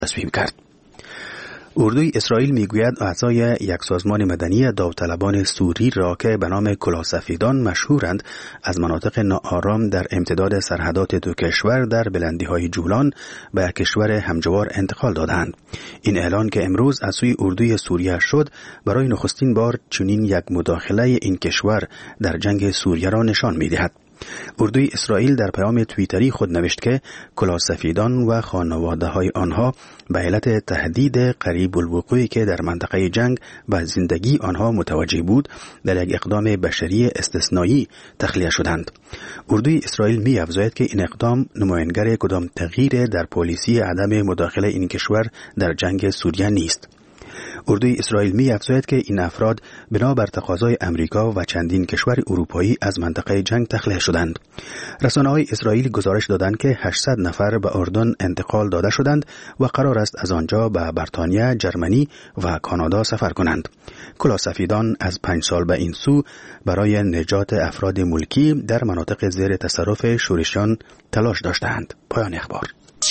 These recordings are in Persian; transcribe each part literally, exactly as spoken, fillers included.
تصویب کرد. اردوی اسرائیل میگوید اعضای یک سازمان مدنی داوطلبان سوری را که به نام کلاسفیدان مشهورند از مناطق ناآرام در امتداد سرحدات دو کشور در بلندی‌های جولان به کشور همجوار انتقال دادند. این اعلان که امروز از سوی اردوی سوریه شد برای نخستین بار چنین یک مداخله این کشور در جنگ سوریه را نشان می‌دهد. اردوی اسرائیل در پیام توییتری خود نوشت که کلاسفیدان و خانواده‌های آنها به علت تهدید قریب الوقوعی که در منطقه جنگ به زندگی آنها متوجه بود در یک اقدام بشری استثنایی تخلیه شدند. اردوی اسرائیل می افزاید که این اقدام نمایانگر کدام تغییر در پالیسی عدم مداخله این کشور در جنگ سوریه نیست. اردوی اسرائیل می افزاید که این افراد بنابر تقاضای امریکا و چندین کشور اروپایی از منطقه جنگ تخلیه شدند. رسانه‌های اسرائیل گزارش دادند که هشتصد نفر به اردن انتقال داده شدند و قرار است از آنجا به بریتانیا، جرمنی و کانادا سفر کنند. کلاسفیدان از پنج سال به این سو برای نجات افراد ملکی در مناطق زیر تصرف شورشیان تلاش داشتند. پایان اخبار.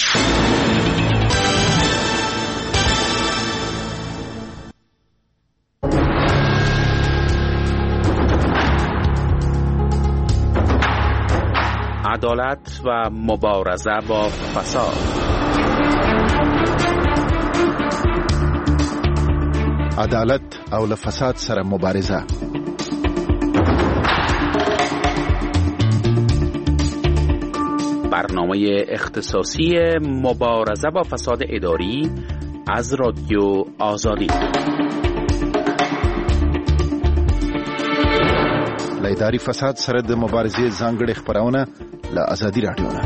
عدالت و مبارزه با فساد. عدالت او له فساد سره مبارزه. برنامه اختصاصی مبارزه با فساد اداری از رادیو آزادی. له اداري فساد سره د مبارزې ځانګړې خبرونه له آزادي رادیو نه.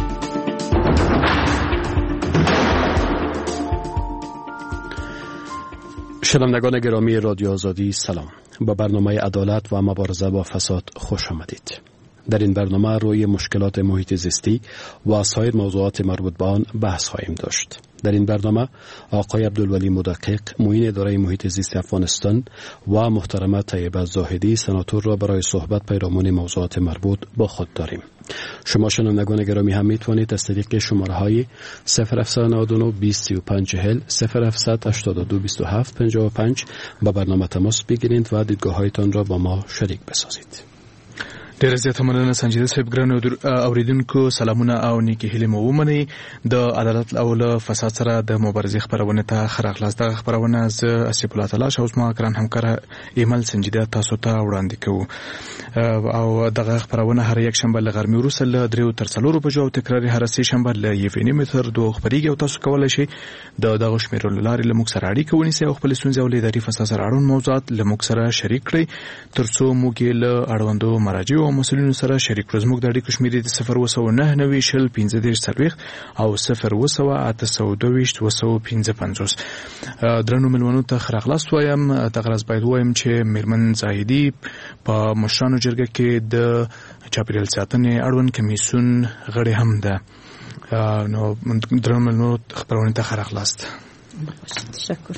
شنوندگان گرامی رادیو آزادی سلام. با برنامه عدالت و مبارزه با فساد خوش آمدید. در این برنامه روی مشکلات محیط زیستی و سایر موضوعات مربوط به آن بحث خواهیم داشت. در این برنامه آقای عبدالولی مدقق معین اداره محیط زیست افغانستان و محترمه طیبه زاهدی سناتور را برای صحبت پیرامون موضوعات مربوط با خود داریم. شما شنوندگان گرامی هم میتوانید از طریق شماره های صفر هفت نه نه بیست سی و پنج چهل صفر هفت هشتاد و دو بیست و هفت پنجاه و پنج با برنامه تماس بگیرید و دیدگاه هایتان را با ما شریک بسازید. ډیره زیاته مننه سنجیده صاحب. ګرانو اوریدونکو سلامونه او نیکی هیلې مو ومنئ. د عدالت او له فساد سره د مبارزې خبرونه ته ښه راغلاست. دغه خبرونه زه اسیف الله تلاش او زما ګران همکار ایمل سنجیده تاسو ته وړاندې کوو او دغه خبرونه هر یک شنبه له غرمې وروسته له دریو تر څلورو بجو او تکراري هر سه شنبه له یو نیم متر دوه خبريږي او تاسو کولی شئ د دغه شمیرو لارې له موږ سره اړیکه ونیسئ او خپل ستونزې او له اداري فساد سره اړوند موضوعات له موږ سره شریک کړئ ترڅو موږ یې له اړوندو مراجعو او مسؤلینو سره شریک کړو. زموږ د اړیکو شمیرې د صفر اوه سوه نهه نوي شل پنځه دېرش څلوېښت او صفر اوه سوه اته سوه دوه ویشت اوه سوه پنځه پنځوس. درنو مېلمنو ته ښه راغلاست وایم. دغه راز باید ووایم چې میرمن زاهدي په مشرانو جرګه کې د چاپېریال ساتنې اړوند کمیسیون غړې هم ده. نو درنو مېلمنو خبرونه ته ښه راغلاست. تشکر.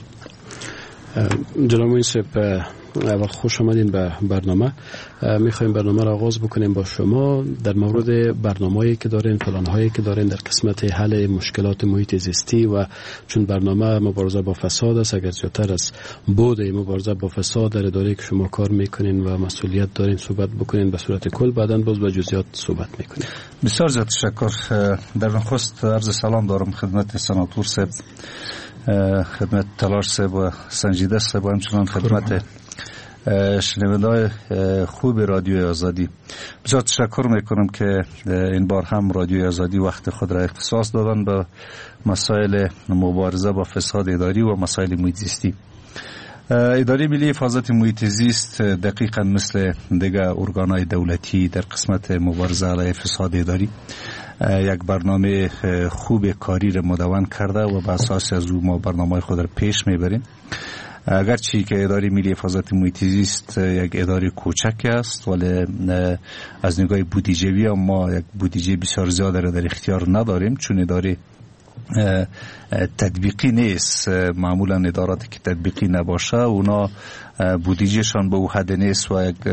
جناب منصف اول خوش آمدین به برنامه. میخوایم برنامه را آغاز بکنیم با شما در مورد برنامه‌ای که دارین، پلان‌هایی که دارین در قسمت حل مشکلات محیط زیستی و چون برنامه مبارزه با فساد است، اگر زیادتر از بود مبارزه با فساد در اداره که شما کار میکنین و مسئولیت دارین صحبت بکنین به صورت کل، بعداً باز به جزئیات صحبت میکنین. بسیار زیاد تشکر. در نخست عرض سلام دارم خدمت سناتور صاحب، خدمت تلاش صاحب و سنجیده صاحب و همچنان خدمت شنونده‌های خوب رادیو آزادی. بسیار تشکر میکنم که این بار هم رادیو آزادی وقت خود را اختصاص دادن به مسائل مبارزه با فساد اداری و مسائل محیط زیستی. اداره ملی حفاظت محیط زیست دقیقاً مثل دیگر ارگان‌های دولتی در قسمت مبارزه علیه فساد اداری یک برنامه خوب کاری را مدون کرده و بر اساس از او ما برنامه خود را پیش میبریم. اگرچه که اداره ملی حفاظت محیط زیست یک اداره کوچک است ولی از نگاه بودجه‌ای ما یک بودجه بسیار زیاد را در اختیار نداریم، چون اداره تطبیقی نیست. معمولا ادارات که تطبیقی نباشه اونا بودجهشان به حد نیست و یک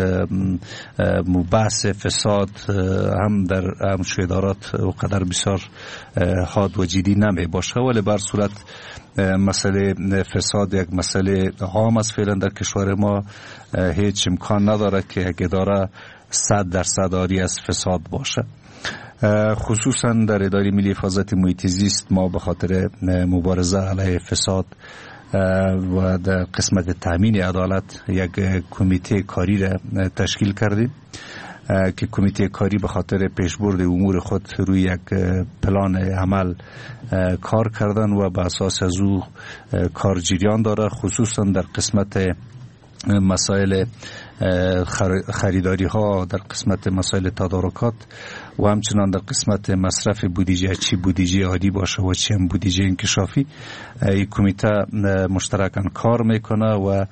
بحث فساد هم در همش ادارات وقدر بسیار حاد و جدی نمی باشه، ولی بر صورت مسئله فساد یک مسئله عام است فعلا در کشور ما. هیچ امکان نداره که یک اداره صد درصد عاری از فساد باشه. خصوصا در اداره ملی حفاظت محیط زیست ما به خاطر مبارزه علیه فساد و در قسمت تامین عدالت یک کمیته کاری را تشکیل کردیم که کمیته کاری به خاطر پیشبرد امور خود روی یک پلان عمل کار کردن و به اساس از او کار جریان داره، خصوصا در قسمت مسائل خریداری ها، در قسمت مسائل تدارکات و همچنان در قسمت مصرف بودجه، چی بودجه عادی باشه و چی هم بودجه انکشافی. این کمیته مشترکاً کار میکنه و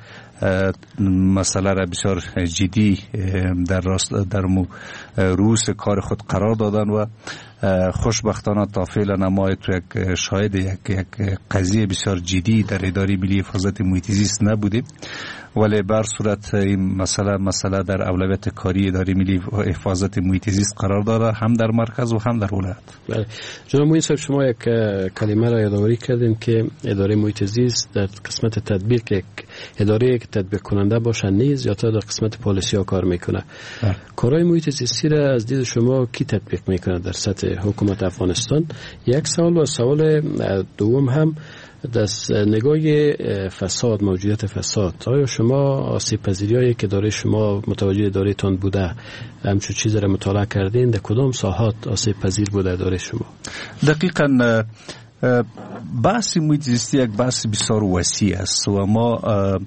مسئله را بسیار جدی در راست در روز کار خود قرار دادن و خوشبختانه تا فعلا ما تو یک شاهد یک یک قضیه بسیار جدی در اداره ملی حفاظت محیط زیست نبودیم، ولی بر صورت این مسئله مسئله در اولویت کاری اداره ملی حفاظت محیط زیست قرار داره، هم در مرکز و هم در ولایت. بله جناب معین صاحب، شما یک کلمه را یادآوری کردین که اداره محیط زیست در قسمت تطبیق یک اداره که تطبیق کننده باشه نیز یا تا در قسمت پالیسی ها کار میکنه. کارهای محیط زیستی را از دید شما کی تطبیق میکنه در سطح حکومت افغانستان؟ یک سوال و سوال دوم هم دست نگاه فساد، موجودیت فساد، آیا شما آسیب پذیریایی که داره شما متوجه داره تان بوده همچون چیز را مطالعه کردین؟ در کدام ساحات آسیب پذیر بوده داره شما؟ دقیقاً بحث محیط زیستی یک بحث بسیار وسیع است و ما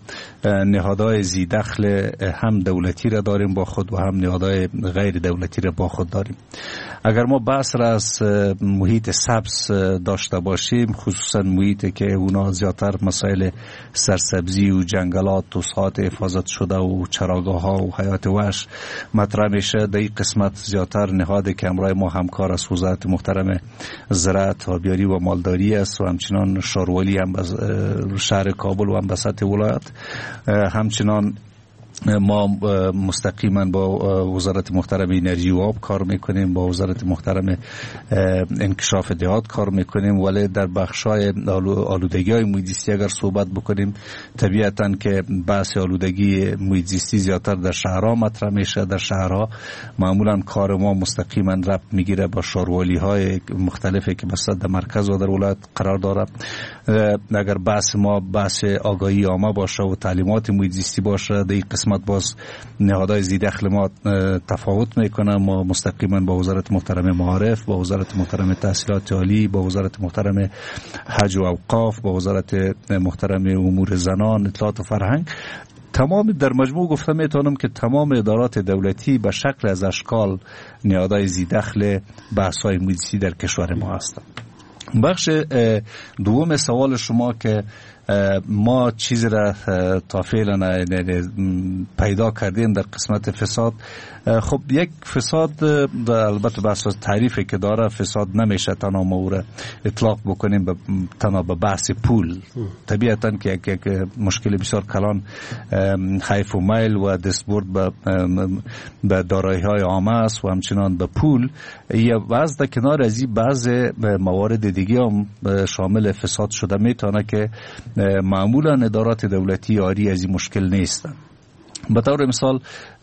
نهادهای زی دخل هم دولتی را داریم با خود و هم نهادهای غیر دولتی را با خود داریم. اگر ما بحث را از محیط سبز داشته باشیم، خصوصا محیطی که اونا زیادتر مسائل سرسبزی و جنگلات و ساحات حفاظت شده و چراگاه ها و حیات وحش مطرح میشه، در این قسمت زیادتر نهادی که همراه ما همکار است وزارت محترم زراعت، آبیاری و مالداری است و همچنان شاروالی هم شهر کابل و هم بسط ولایت. همچنان ما مستقیما با وزارت محترم انرژی و آب کار میکنیم، با وزارت محترم انکشاف دهات کار میکنیم، ولی در بخشای آلودگی های محیط زیستی اگر صحبت بکنیم، طبیعتا که بحث آلودگی محیط زیستی زیادتر در شهرها مطرح میشه. در شهرها معمولا کار ما مستقیما ربط میگیره با شاروالی های مختلفی که بسط در مرکز و در ولایت قرار داره. اگر بحث ما بحث آگاهی عامه باشه و تعلیمات محیط زیستی باشه، در قسمت باز نهادهای زی دخل ما تفاوت میکنه. ما مستقیما با وزارت محترم معارف، با وزارت محترم تحصیلات عالی، با وزارت محترم حج و اوقاف، با وزارت محترم امور زنان، اطلاعات و فرهنگ، تمام در مجموع گفته میتونم که تمام ادارات دولتی به شکل از اشکال نهادهای زی دخل بحث‌های محیط زیستی در کشور ما هستند. بخش دوم سوال شما که ما چیزی را تا فعلا پیدا کردیم در قسمت فساد، خب یک فساد البته بحث تعریفی که داره، فساد نمیشه تنها ما او را اطلاق بکنیم به تنها به بحث پول. طبیعتا که یک, یک مشکل بسیار کلان حیف و میل و دستبرد به به دارایی های عامه است و همچنان به پول. یا بعض در کنار از این بعض موارد دیگه هم شامل فساد شده میتونه که معمولا ادارات دولتی عاری از این مشکل نیستند. به طور مثال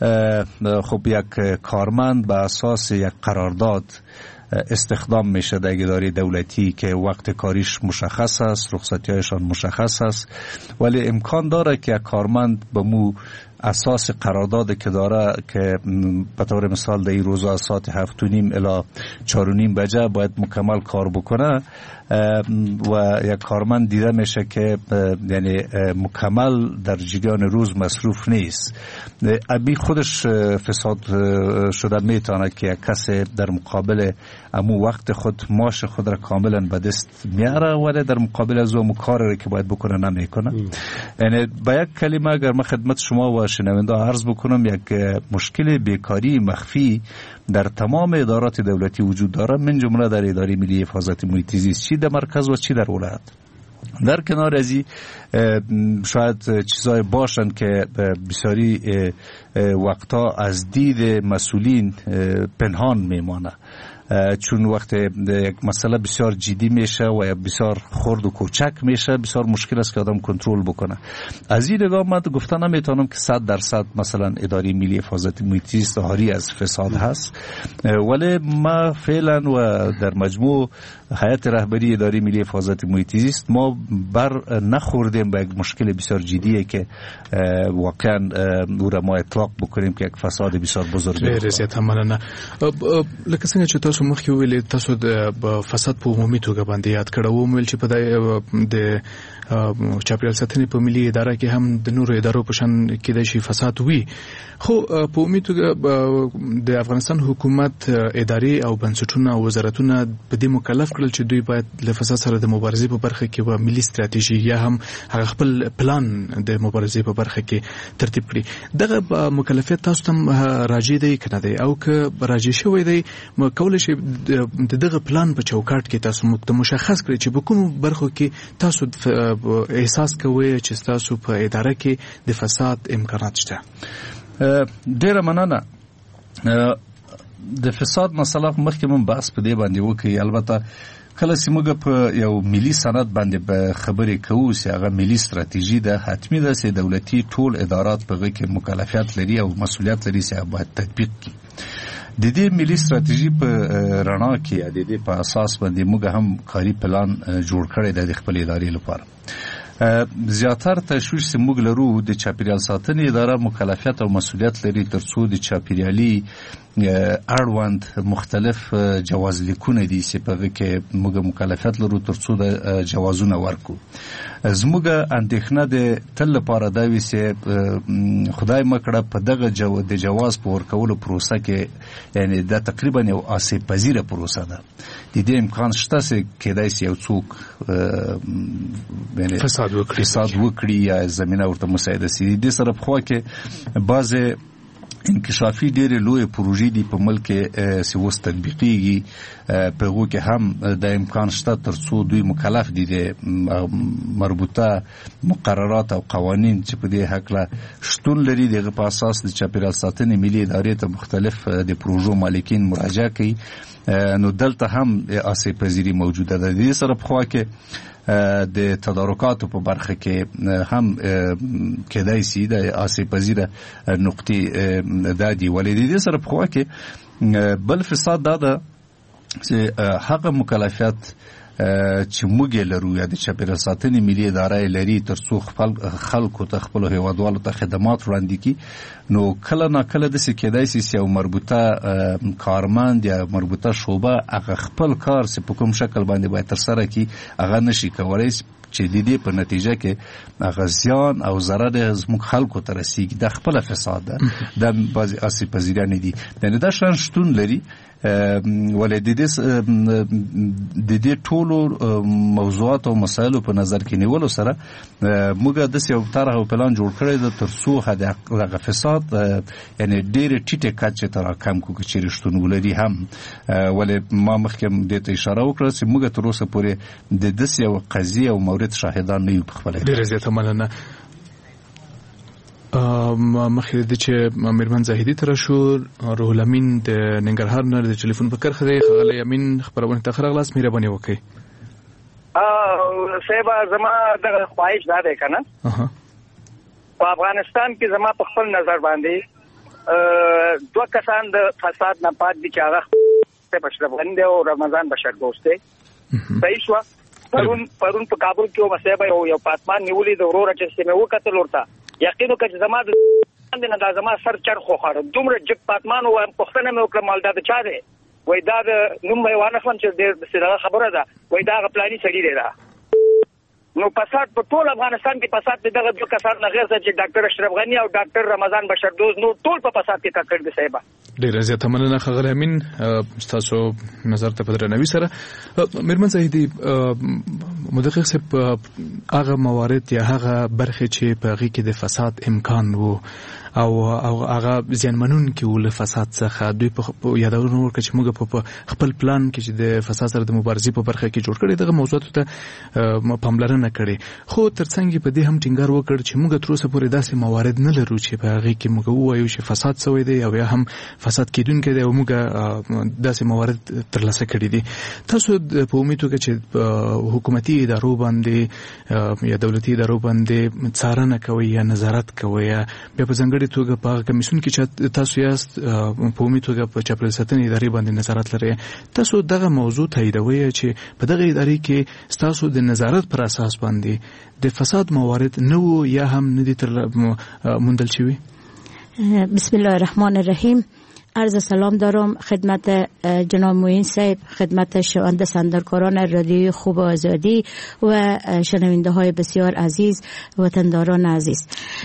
خب یک کارمند به اساس یک قرارداد استخدام میشه در اداره دولتی که وقت کاریش مشخص است، رخصتی‌هایشان مشخص است، ولی امکان داره که یک کارمند به مو اساس قرارداد که داره که به طور مثال در این روزا ساعت هفت و نیم الی چهار و نیم بجه باید مکمل کار بکنه و یک کارمند دیده میشه که یعنی مکمل در جریان روز مصروف نیست. ابی خودش فساد شده میتونه که یک کسی در مقابل امو وقت خود ماش خود را کاملا به دست میاره ولی در مقابل از اون کاری که باید بکنه نمیکنه. یعنی با یک کلمه اگر من خدمت شما و شنونده عرض بکنم یک مشکل بیکاری مخفی در تمام ادارات دولتی وجود داره، من جمله در اداره ملی حفاظت محیط زیست، چی در مرکز و چی در ولایت. در کنار از این شاید چیزای باشن که بسیاری وقتا از دید مسئولین پنهان میمانه، چون وقت یک مسئله بسیار جدی میشه و بسیار خرد و کوچک میشه بسیار مشکل است که آدم کنترل بکنه. از این نگاه من گفتن نمیتونم که صد درصد مثلا اداره ملی حفاظت محیط زیست حاری از فساد هست، ولی ما فعلا و در مجموع هیئت رهبری اداره ملی حفاظت محیط زیست ما بر نخوردیم به یک مشکل بسیار جدیه که واقعا او را ما اطلاق بکنیم که یک فساد بسیار بزرگ ډېر زیات مننه. لکه څنګه چې تاسو مخکې ویلي تاسو د فساد په عمومي توګه باندې یاد کړو، ومویل چې په د چاپیریال ساتنې په ملي اداره کې هم د نورو ادارو په شان کېدای شي فساد وي، خو په عمومي توګه د افغانستان حکومت ادارې او بنسټونه او وزارتونه په دې مکلف کړل چې دوی باید له فساد سره د مبارزې په برخه کې و ملي ستراتیژي یا هم هغه خپل پلان د مبارزې په برخه کې ترتیب کړي. دغه مکلفیت تاسو ته راجع دی کنه دی، او که راجع شوی دی کولای شي د دغه پلان په چوکاټ کې تاسو مشخص کړئ چې په کومو برخو کې تاسو احساس کوئ چې تاسو په اداره کې د فساد امکانات شته؟ ډیره مننه. د فساد مسله مخکې من بحث په دې باندې وکړي. البته کله چې موږ په یو ملي سند باندې به خبرې کوو چې هغه ملي ستراتیژي ده، حتمي ده چې دولتي ټول ادارات په هغې کې مکلفیت لري او مسؤلیت لري چې باید تطبیق کړي. د دې ملي ستراتیژي په رڼا کې یا د دې په اساس باندې موږ هم کاري پلان جوړ کړی دی د خپل ادارې لپاره. زیاتر تشویش چې موږ لرو د چاپیریال ساتنې اداره مکلفیت او مسؤلیت لري تر څو د چاپیریالي اړوند مختلف جواز لیکونه دي چې په هغه کې موږ مکلفیت لرو تر څو د جوازونه ورکو. زموږ اندېښنه د تل لپاره دا وي چې خدای مکړه په دغه جو د جواز په ورکولو پروسه کې یعنی دا تقریبا یو آسیب پذیره پروسه ده. د دې امکان شته چې کېدای شي یو څوک یعنی فساد وکړي فساد وکړي یا زمینه ورته مساعده شي. د دې سره په خوا کې بعضې انکشافي ډېرې لویې پروژې دي په ملک کې چې اوس تطبیقېږي، په هغو کې هم د امکان شته تر څو دوی مکلف دي د مربوطه مقررات او قوانین چې په دې هکله شتون لري د هغه په اساس د چاپیریال ساتنې ملي ادارې ته مختلف د پروژو مالکین مراجعه کوي. نو دلته هم آسیب پذیري موجوده ده. د دې سره په خوا کې د تدارکاتو په برخه کې هم کېدای شي د آسیب پذیره نقطې دا دي، ولې د دې سره په خوا کې بل فساد دا ده چې هغه مکلفیت چې موږ لرو یا د چاپیریال ساتنې ملي اداره لري تر څو خپل خلکو ته خپلو هیوادوالو ته خدمات وړاندې کړي، نو کله ناکله داسې کېدای شي چې یو مربوطه کارمند یا مربوطه شعبه هغه خپل کار چې په کوم شکل باندې باید ترسره کړي هغه نشي کولی، چې د دې په نتیجه کې هغه زیان او ضرر زموږ خلکو ته رسیږي. دا خپله فساد ده، دا بعضې آسیب پذیرانې دي. یعنې دا شیان شتون لري، ولې د دې د دې ټولو موضوعات او مسایلو په نظر کې نیولو سره موږ داسې یو طرح او پلان جوړ کړی ده تر څو دغه فساد یعنې ډېرې ټیټې کچې ته راکم کړو که چېرې شتون ولري هم. ولې ما مخکې دې ته اشاره وکړه چې موږ تر اوسه پورې د داسې یو قضیې او مورد شاهدان نه یو په خپله. ډېره زیاته مننه. مخکې د چې میرمن زاهدي ته راشو، روح الامین د ننګرهار نه د ټلیفون په کرښه دی. ښاغلی امین خپرونې ته ښه راغلاست، مهرباني وکړئ. صاحب زما دغه خواهش دا دی که نه په افغانستان کې زما په خپل نظر باندې دوه کسان د فساد نه پاک دي چې هغه صاحب اشرف غني دی او رمضان بشردوست دی. صحیح شوه. پرون پرون په کابل کې ومه صاحب یو یو پاتمان نیولي د وروره چې مې وکتل ورته یقین وکړه چې زما د نه دا زما سر چرخ وخوړه. دومره جګ پاتمان ووایم، پوښتنه مې وکړه مال دا د چا دی؟ وایي دا د نوم به یې وانخلم چې ډېر خبره ده، وایي دا هغه پلاني سړي دی. دا نو فساد په ټول افغانستان کې فساد د دغه دوه کسان نه غیر چې ډاکټر اشرف غني او ډاکټر رمضان بشردوست نو ټول په فساد کې ککړ دي. صاحب ډېره زیاته مننه ښاغلی امین، ستاسو نظر ته په درناوي سره. میرمن زاهدي، مدقق صاحب هغه موارد یا هغه برخې چې په هغې کې د فساد امکان و او او هغه ځانمنون کې ول فساد څخه دوی په یادونه ورکړي چې موږ په خپل پلان کې چې د فساد سره د مبارزې په برخه کې جوړ کړی دغه موضوعات ته پاملرنه کړي خو ترڅنګ په دې هم ټینګار وکړ چې موږ تر اوسه پورې داسې موارد نه لرو چې په هغه کې موږ وایو چې فساد شوی دی او یا هم فساد کېدونکی دی او موږ داسې موارد ترلاسه کړي دي تاسو په امید وکړئ چې حکومتي ادارو باندې یا دولتي ادارو باندې څارنه کوي یا نظارت کوي یا بیا په ځانګړي توګه په کمیسیون کې چې تاسو یاست په امید وکړئ په چاپیریال ساتنې ادارې باندې نظارت لري تاسو دغه موضوع تاییدوي چې په دغه ادارې کې تاسو د نظارت پر اساس باندې د فساد موارد نو یا هم ندي تر موندل شوی. بسم الله الرحمن الرحیم. عرض سلام دارم خدمت جناب معین صاحب، خدمت شنونده سندرکاران رادیوی خوب آزادی و شنونده های بسیار عزیز، وطنداران عزیز.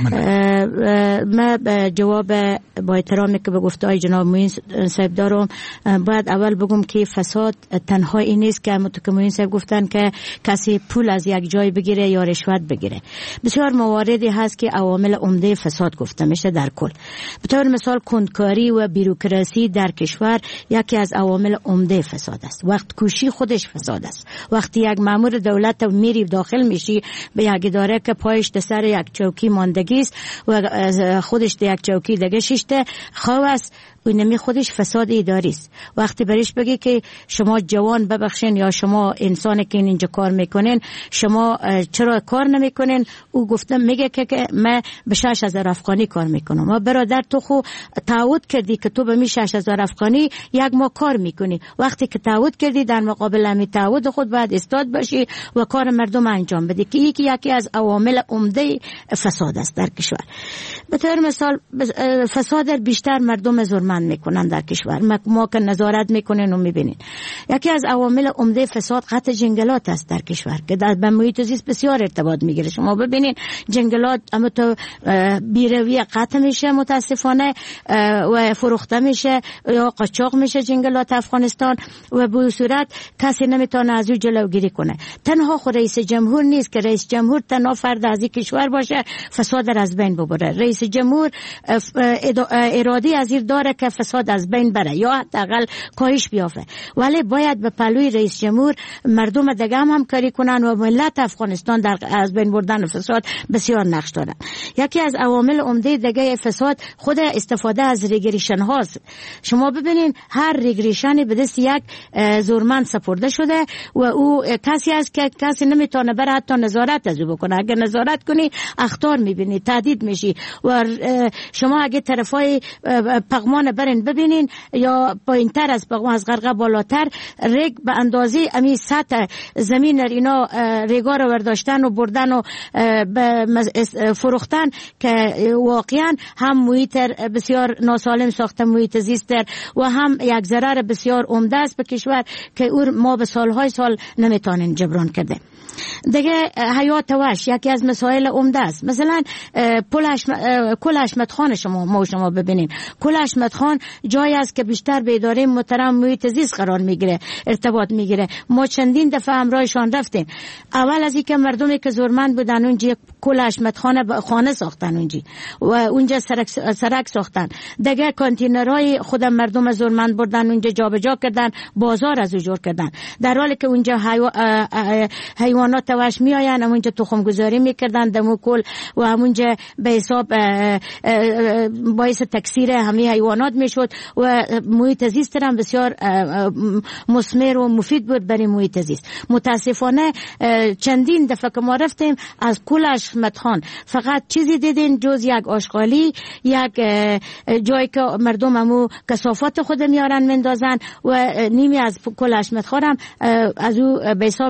من جواب با احترامی که به گفته‌های جناب معین صاحب دارم باید اول بگم که فساد تنها این نیست که همونطور معین صاحب گفتن که کسی پول از یک جای بگیره یا رشوت بگیره. بسیار مواردی هست که عوامل عمده فساد گفته میشه در کل. به طور مثال کندکاری و بیروکراسی در کشور یکی از عوامل عمده فساد است. وقت کوشی خودش فساد است. وقتی یک مأمور دولت میری داخل میشی به یک اداره که پایش سر یک چوکی ماندگی است و خودش یک چوکی دیگه شیشته خواه است، اینمی خودش فساد اداری است. وقتی برش بگی که شما جوان ببخشین یا شما انسانی که اینجا کار میکنین شما چرا کار نمیکنین، او گفتم میگه که من به شش هزار افغانی کار میکنم. و برادر تو خو تعهد کردی که تو به می شش هزار افغانی یک ماه کار میکنی. وقتی که تعهد کردی در مقابل همی تعهد خود باید استاد باشی و کار مردم انجام بدی که یکی یکی از عوامل عمده فساد است در کشور. به طور مثال فساد بیشتر مردم زورمند میکنن در کشور. ما که نظارت میکنین و میبینین. یکی از عوامل عمده فساد قطع جنگلات است در کشور که در به محیط زیست بسیار ارتباط میگیره. شما ببینین جنگلات اما تو بیروی قطع میشه متاسفانه و فروخته میشه یا قاچاق میشه جنگلات افغانستان و به صورت کسی نمیتونه از او جلوگیری کنه. تنها خود رئیس جمهور نیست که رئیس جمهور تنها فرد از این کشور باشه فساد را از بین ببره. رئیس جمهور اراده از این داره که فساد از بین بره یا حداقل کاهش بیافته، ولی باید به پلوی رئیس جمهور مردم دیگه هم همکاری کنن و ملت افغانستان در از بین بردن فساد بسیار نقش دارن. یکی از عوامل عمده دیگه فساد خود استفاده از ریگریشن هاست. شما ببینین هر ریگریشنی به دست یک زورمند سپرده شده و او کسی است که کسی نمیتونه بره حتی نظارت از او بکنه. اگه نظارت کنی اخطار میبینی، تهدید میشی. و شما اگه طرفای پغمان برین ببینین یا پایینتر از پغمان از غرقه بالاتر ریگ به اندازه امی سطح زمین اینا ریگا رو برداشتن و بردن و فروختن که واقعا هم محیط بسیار ناسالم ساخته محیط زیست و هم یک ضرر بسیار عمده است به کشور که او ما به سالهای سال نمیتونیم جبران کرده. دیگه حیات وحش یکی از مسائل عمده است. مثلا کل حشمت خان شما ما شما ببینیم کل حشمت خان جایی است که بیشتر به اداره محترم محیط زیست قرار میگیره، ارتباط میگیره. ما چندین دفعه همراهشان رفتیم. اول از اینکه مردمی که زورمند بودن اونجا کل حشمت خانه خانه ساختن اونجا و اونجا سرک سرک ساختن. دیگه کانتینرهای خود مردم زورمند بردن اونجا جابجا کردن، بازار از جور کردن. در حالی که اونجا حیوانات وحش می آین اونجا تخم گذاری میکردن دمو کل و همونجا به حساب باعث تکثیر همه حیوانات میشد و محیط زیست هم بسیار مثمر و مفید بود برای محیط زیست. متاسفانه چندین دفعه که ما رفتیم از کل حشمت خان فقط چیزی دیدین جز یک آشغالی، یک جایی که مردم همو کثافات خود میارن مندازن و نیمی از کل حشمت خان هم از او به حساب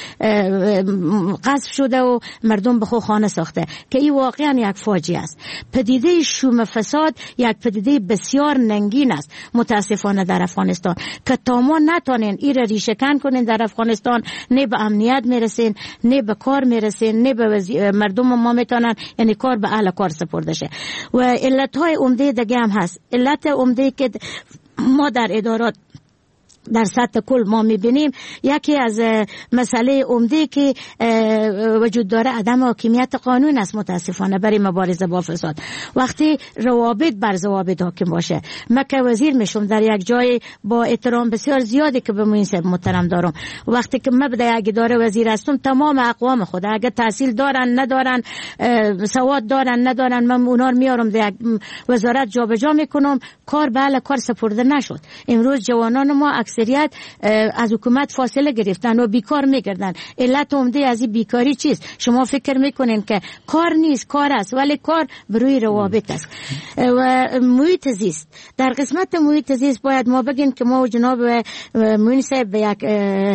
قصف شده و مردم به خود خانه ساخته که این واقعا یک فاجعه است. پدیده شوم فساد یک پدیده بسیار ننگین است متاسفانه در افغانستان که تا ما نتونین این را ریشه‌کن کنین در افغانستان نه به امنیت میرسین، نه به کار میرسین، نه به مردم ما میتونن یعنی کار به اهل کار سپرده شه. و علت‌های عمده دیگه هم هست. علت عمده که ما در ادارات در سطح کل ما میبینیم یکی از مسئله عمده که وجود داره عدم حاکمیت قانون است متاسفانه برای مبارزه با فساد. وقتی روابط بر ضوابط حاکم باشه، من که وزیر میشم در یک جای با احترام بسیار زیادی که به موین صاحب محترم دارم، وقتی که من در یک اداره وزیر هستم تمام اقوام خود اگه تحصیل دارن ندارن، سواد دارن ندارن، من اونا رو میارم در یک وزارت جابجا میکنم، کار به اهل کار سپرده نشد. امروز جوانان ما اکثریت از حکومت فاصله گرفتن و بیکار میگردن. علت عمده از این بیکاری چیست؟ شما فکر میکنین که کار نیست، کار است، ولی کار بروی روابط است. و محیط زیست، در قسمت محیط زیست باید ما بگیم که ما جناب موین صاحب به یک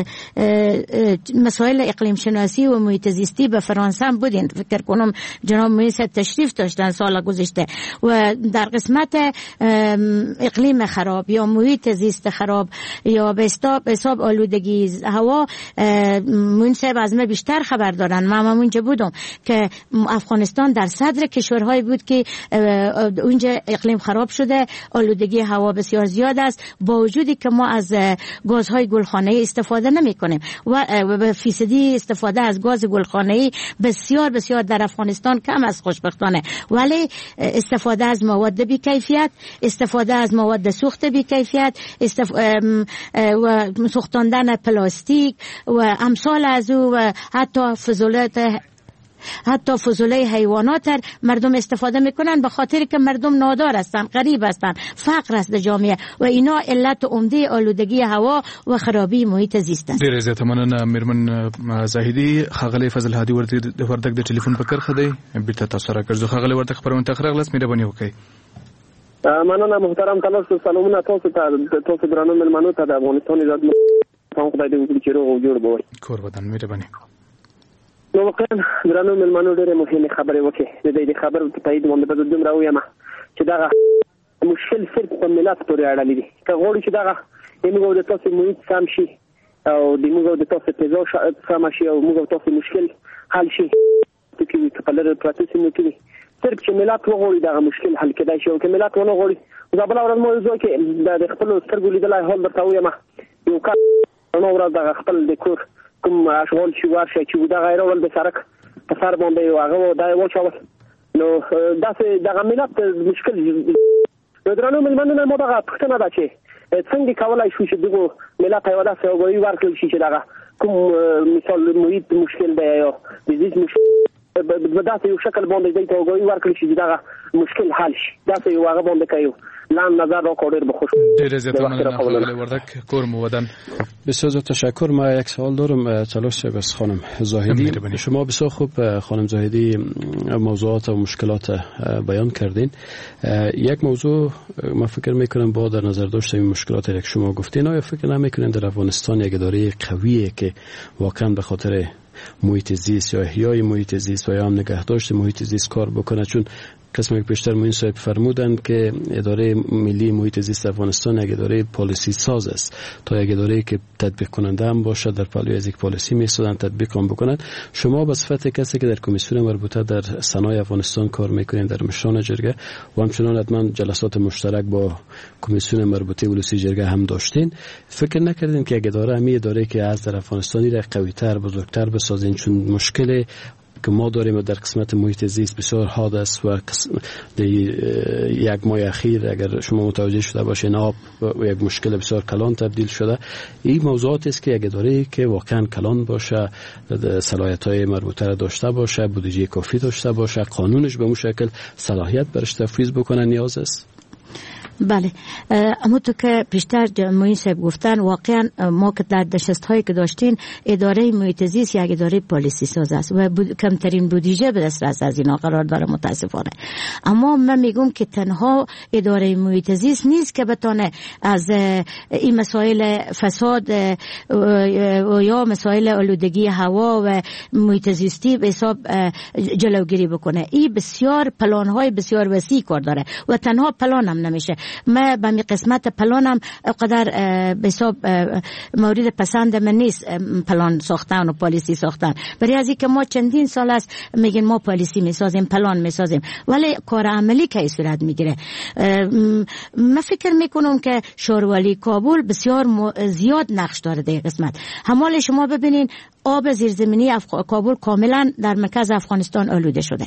مسائل اقلیم شناسی و محیط زیستی به فرانسه هم بودین، فکر کنم جناب موین صاحب تشریف داشتن سال گذشته، و در قسمت اقلیم خراب یا محیط زیست خراب یا به حساب آلودگی هوا موین صاحب از من بیشتر خبر دارن. من اونجا بودم که افغانستان در صدر کشورهای بود که اونجا اقلیم خراب شده، آلودگی هوا بسیار زیاد است، با وجودی که ما از گازهای گلخانه‌ای استفاده نمی‌کنیم و به فیصدی استفاده از گاز گلخانه‌ای بسیار بسیار در افغانستان کم است خوشبختانه، ولی استفاده از مواد بی کیفیت، استفاده از مواد سوخت بی کیفیت، استف... و سوختاندن پلاستیک و امثال از او و حتی فضولات حتی فضوله حیوانات مردم استفاده میکنن به خاطر که مردم نادار هستن، غریب هستن، فقر است در جامعه و اینا علت عمده آلودگی هوا و خرابی محیط زیست است. ډیر زیات مننه میرمن زاهدی. ښاغلی فضل هادي وردک د ټلیفون په کرښه دی، بیرته تاسو را ګرځو. ښاغلی وردک خبرونه ته راغلاست، مهرباني وکړئ. مننه محترم تاسو سلامونه تاسو ته تاسو درنو ملمنو ته د افغانستان عزت مو خدای دې وکړي چې روغ او جوړ به وي. کور بدن مهرباني. نو واقعا درنو ملمنو ډېرې مهمې خبرې وکړې. د دې خبرو په تایید باندې به دومره ووایم چې دغه مشکل صرف په ملت پورې اړه لري. که غواړو چې دغه موږ د تاسو محیط سم شي او د موږ د تاسو فضا سم شي او موږ تاسو مشکل حل شي چې په لاره پروسس مو کوي، صرف چې ملت وغواړي دغه مشکل حل کېدای شي، او که ملت ونه غواړي دا بله ورځ موضوع کې د خپلو سترګو لیدلی حال درته ووایم. یو کس رڼا ورځ دغه خپل د کور کوم اشغال چې ورشه چې دغه یې راول د سړک په سر باندې هغه دا یې واچول، نو داسې دغه ملت مشکل. نو درنو مېلمنو نه ما دغه پوښتنه ده چې څنګه کولی شو چې دغو ملت یوه داسې آګاهي ورکړل شي چې دغه کوم مثال محیط مشکل دی یا د زیست مشکل به داسې یو شکل باندې دی ته آګاهي ورکړل شي چې دغه مشکل حل شي، داسې یو هغه باندې که یو لام نظر را کار به خوش. ډېر زیات مننه ښاغلی وردک، کور مو ودان. بسیار زیاد تشکر. ما یک سوال دارم تلاش بس خانم زاهدی. شما بسیار خوب خانم زاهدی موضوعات و مشکلات بیان کردین. یک موضوع ما فکر میکنم با در نظر داشته این مشکلات که شما گفتین، آیا فکر نمیکنین در افغانستان یک اداره قویه که واقعا به خاطر محیط زیست یا احیای محیط زیست و یا هم نگهداشت محیط زیست کار بکنه؟ چون قسمی که پیشتر موین صاحب فرمودن که اداره ملی محیط زیست افغانستان یک اداره پالیسی ساز است، تا یک اداره که تطبیق کننده هم باشه، در پلوی از یک پالیسی میستادن تطبیق هم بکنن. شما به صفت کسی که در کمیسیون مربوطه در صنایع افغانستان کار میکنین در مشران جرگه و همچنان حتما جلسات مشترک با کمیسیون مربوطه ولوسی جرگه هم داشتین، فکر نکردین که یک اداره همی اداره که از در افغانستانی را قوی‌تر بزرگتر بسازین؟ چون مشکل که ما داریم در قسمت محیط زیست بسیار حاد است و یک ماه اخیر اگر شما متوجه شده باشین آب و یک مشکل بسیار کلان تبدیل شده. این موضوعات است که یک اداره که واقعا کلان باشه، صلاحیت‌های مربوطه را داشته باشه، بودجه کافی داشته باشه، قانونش به مشکل صلاحیت برش تفویض بکنه نیاز است. بله، اما تو که پیشتر موین صاحب گفتن، واقعا ما که در نشست هایی که داشتین اداره محیط زیست یک اداره پالیسی ساز است و بود کمترین بودجه به دسترس از اینا قرار داره متاسفانه. اما من میگم که تنها اداره محیط زیست نیست که بتونه از این مسائل فساد و یا مسائل آلودگی هوا و محیط زیستی به حساب جلوگیری بکنه. این بسیار پلان های بسیار وسیع کار داره و تنها پلان هم نمیشه. من به می قسمت پلانم قدر به حساب مورد پسند من نیست پلان ساختن و پالیسی ساختن، برای از اینکه ما چندین سال است میگن ما پالیسی میسازیم پلان میسازیم ولی کار عملی کی صورت میگیره. من فکر میکنم که شاروالی کابل بسیار زیاد نقش داره در قسمت. همال شما ببینین آب زیرزمینی اف... کابل کاملا در مرکز افغانستان آلوده شده.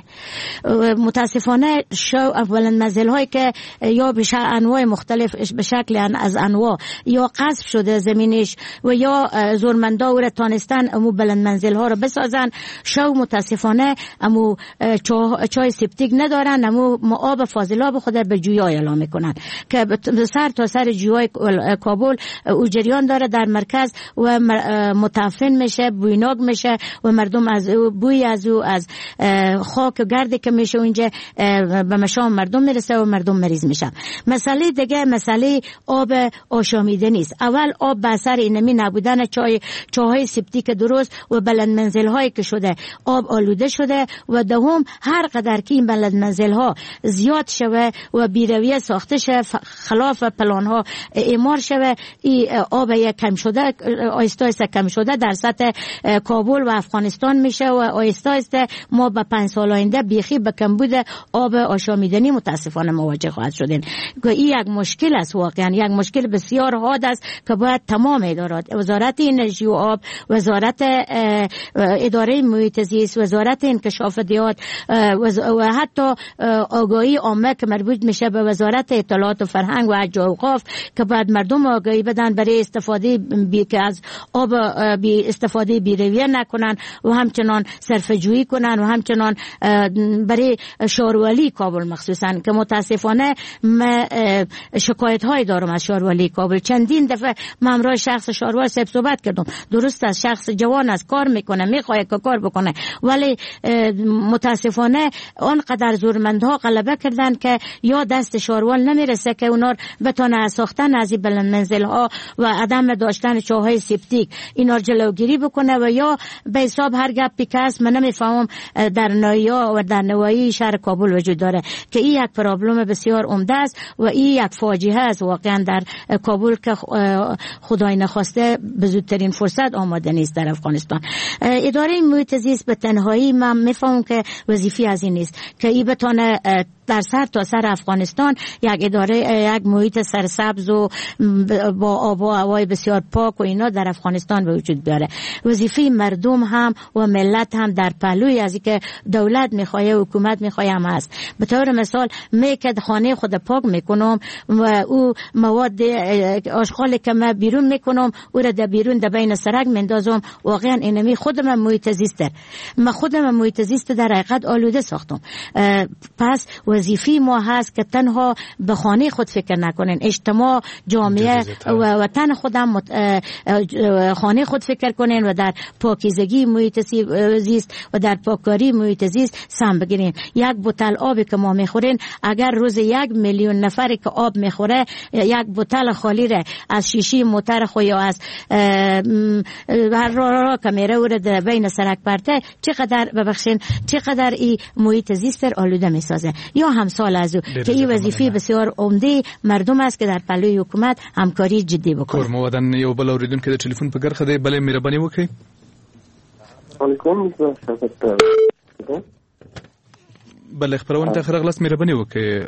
متاسفانه شو بلند منزل هایی که یا به انواع مختلف به شکل از انواع یا قصف شده زمینش و یا زورمندا و تانستن امو بلند منزل ها رو بسازن، شو متاسفانه امو چای سپتیک ندارن، امو آب فاضلاب خود به جویای اعلام میکنن که سر تا سر جویای کابل او جریان داره در مرکز و متعفن میشه، بویناک میشه و مردم از بوی از او از خاک و گردی که میشه اونجا به مشام مردم میرسه و مردم مریض میشن. مسئله دیگه مسئله آب آشامیده نیست. اول آب به اثر اینمی نبودن چای چاهای سپتیک درست و بلند منزل هایی که شده آب آلوده شده و دوم هر قدر که این بلند منزل ها زیاد شوه و بیرویه ساخته شه خلاف پلان ها اعمار شوه این آب یک کم شده آیسته آیسته کم شده در سطح کابل و افغانستان میشه و آیسته آیسته ما به پنج سال آینده بیخی به کمبود آب آشامیدنی متاسفانه مواجه خواهد شدیم که این یک مشکل است، واقعا یک مشکل بسیار حاد است که باید تمام ادارات، وزارت انرژی و آب، وزارت اداره محیط زیست، وزارت انکشاف دیات و حتی آگاهی عامه که مربوط میشه به وزارت اطلاعات و فرهنگ و حج و اوقاف که باید مردم آگاهی بدن برای استفاده بی که از آب بی استفاده بیرویه نکنن و همچنان صرفه جویی کنن و همچنان برای شاروالی کابل مخصوصا که متاسفانه من شکایت های دارم از شاروالی کابل. چندین دفعه من امروز شخص شاروال صاحب صحبت کردم، درست است شخص جوان است کار میکنه میخواد که کار بکنه ولی متاسفانه آنقدر زورمندها غلبه کردن که یا دست شاروال نمیرسه که اونا بتونه ساختن از این بلند منزل ها و عدم داشتن چاهای سپتیک اینا جلوگیری بکنه و یا به حساب هر گپی که هست من نمیفهمم در ناحیه و در نواحی شهر کابل وجود داره که این یک پرابلم بسیار عمده است و این یک فاجعه است واقعا در کابل که خدای نخواسته به زودترین فرصت آماده نیست در افغانستان. اداره محیط زیست به تنهایی من میفهمم که وظیفه از این نیست که این بتونه در سر تا سر افغانستان یک اداره یک محیط سرسبز و با آب و هوای بسیار پاک و اینا در افغانستان به وجود بیاره. وظیفه مردم هم و ملت هم در پهلوی از اینکه دولت میخواد حکومت میخواد هم هست. به طور مثال میکد خانه خود پاک میکنم و او مواد آشغالی که من بیرون میکنم او را در بیرون در بین سرک مندازم، واقعا اینمی خودم محیط زیست من خودم محیط زیست در حقیقت آلوده ساختم. پس وظیفه ما هست که تنها به خانه خود فکر نکنین، اجتماع جامعه و وطن خودم خانه خود فکر کنین و در پاکیزگی محیط زیست و در پاککاری محیط زیست سهم بگیرین. یک بوتل آبی که ما میخورین اگر روز یک میلیون نفری که آب میخوره یک بوتل خالی ره از شیشه موتر خو یا از هر را را که میره و در بین سرک پرته چقدر ببخشین چقدر این محیط زیست آلوده میسازه. یا همسال از او که این وظیفه بسیار عمده مردم است که در پهلوی حکومت همکاری جدی بکنه. کورمو ودان یو بل اوریدون کې د ټلیفون په ګرخه دی بلې مهرباني وکړئ. علیکم بل خبرونه ته خرغلاس مهرباني وکړئ.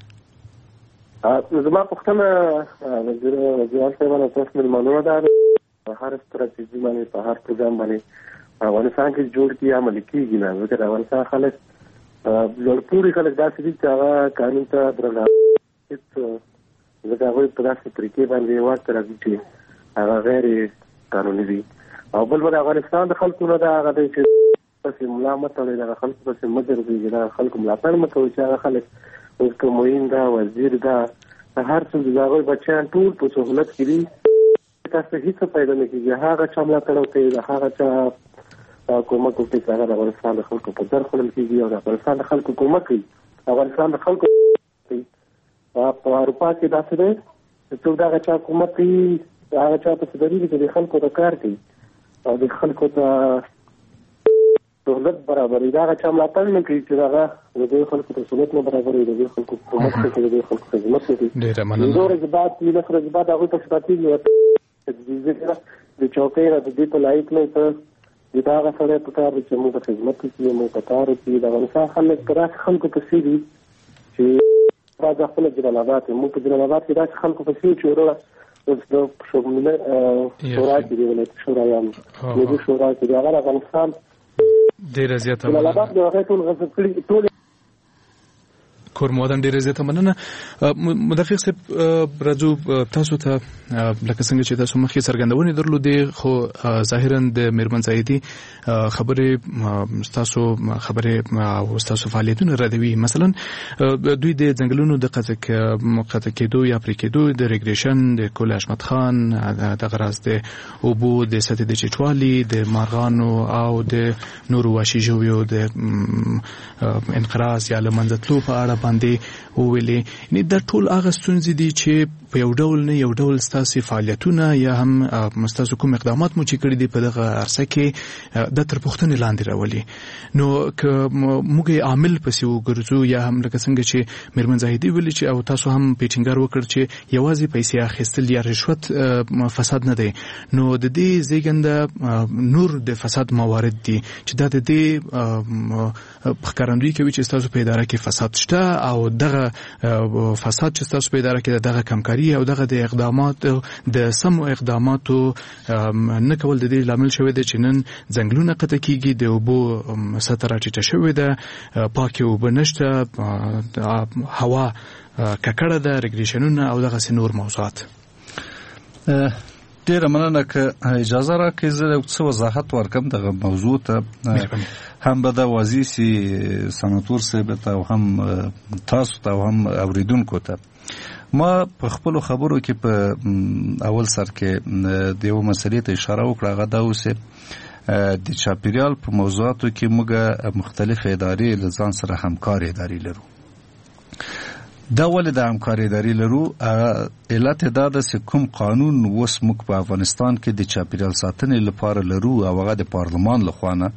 زما پښتنه وزیر وزیر صاحب تاسو ملمنو ده هر ستراتیژي باندې په هر پروګرام باندې افغانستان کې جوړ کی عمل کیږي نه ځکه افغانستان خلک لړپوري خلک داسې دي چې هغه قانون ته درناوی ځکه هغوی په داسې طریقې باندې واک ته راځي چې هغه غیر قانوني دي. او بل به د افغانستان د خلکو نه دا هغه دی چې پسې ملا مه تړئ دغه خلکو پسې مه ګرځئ دغه خلکو ملاتړ مه کوئ چې هغه خلک اوس که معین ده وزیر ده هر څوک د هغوی بچیان ټول په سهولت کې دي تاسو هیڅ پیدا نه کېږي هغه چا ملاتړ وکړئ د هغه چا کومک وکړي چې هغه د افغانستان د خلکو په در خوړل کېږي او د افغانستان د خلکو کومک کوي. افغانستان د خلکو په اروپا کې داسې دی چې څوک د هغه چا کومک کوي هغه چا پسې درېږي چې د خلکو د کار کوي او د خلکو ته سہولت برابرې دا هغه چا ملاتړ نه کوي چې هغه د دې خلکو ته سہولت نه برابرې د دې خلکو حکومت کوي د دې خلکو خدمت کوي. ډېره مننه. نور ځبات دي نه سره ځبات هغه په شپاتي یو د چوکۍ را د دې په لایق نه ته د دا هغه سره په کار چې موږ خدمت کوي موږ په کار کوي د افغانستان خلک پر خلکو په سي دي چې راځي خپل جلال آباد موږ په جلال آباد کې د خلکو په سي چې ورو اوس د شومنه شورا کې دی ولایت شورا یام د شورا کې د افغانستان ډېر زیاته جلال آباد د هغه ټول غزل کړي ټول کورمودان ډېر زیاته مننه. مدافع صاحب راځو تاسو ته لکه څنګه چې تاسو مخکې څرګندونې درلودې خو ظاهرا د میرمن زاهدي خبرې تاسو خبرې او تاسو فعالیتونه ردوي. مثلا دوی د ځنګلونو د قطع کېدو یا پرې کېدو د ریګریشن د کول حشمت خان د غراز د اوبو د سطح د چټوالي د مارغانو او د نورو وحشي ژویو د انقراض یا له منځه تلو په اړه باندې وویلې. نه د ټول هغه ستونزې دي چې په یو ډول نه یو ډول ستاسو فعالیتونه یا هم مستاسو کوم اقدامات مو چې کړی دي په دغه عرصه کې د تر پوښتنې لاندې راولي. نو که موږ عامل پسې وګرځو یا هم لکه څنګه چې میرمن زاهدي ویلي چې او تاسو هم پیچنګار وکړ چې یوازې پیسې اخیستل یا رشوت فساد نه دی، نو د دې زیږنده نور د فساد موارد دي چې دا د دې ښکارندویي کوي چې تاسو په اداره کې فساد شته او دغه فساد چې تاسو په اداره کې دغه کمکاري او دغه د اقدامات د سم اقداماتو نه کول د دې لامل شوی دی چې نن ځنګلونه قطع کیږي، د اوبو سطح راټیټه شوې ده، پاکې اوبه نشته، هوا ککړه ده، ریګریشنونه او دغه نور موضوعات. ډیره مننه. که اجازه راکړئ زه یو څه وضاحت ورکړم دغه موضوع ته، هم به دا واضح سي سناتور صاحب ته او هم تاسو ته او هم اوریدونکو ته. ما په خپل خبرو کې په اول سر کې د یو مسلې ته اشاره وکړه، هغه دا اوسه د چاپیریال په موضوعاتو کې موږ مختلف ادارې له ځان سره همکاري ادارې لرو. دا ولې د همکاري ادارې لرو؟ علت دا ده چې کوم قانون اوس موږ په افغانستان کې د چاپیریال ساتنې لپاره لرو او هغه د پارلمان لخوا نه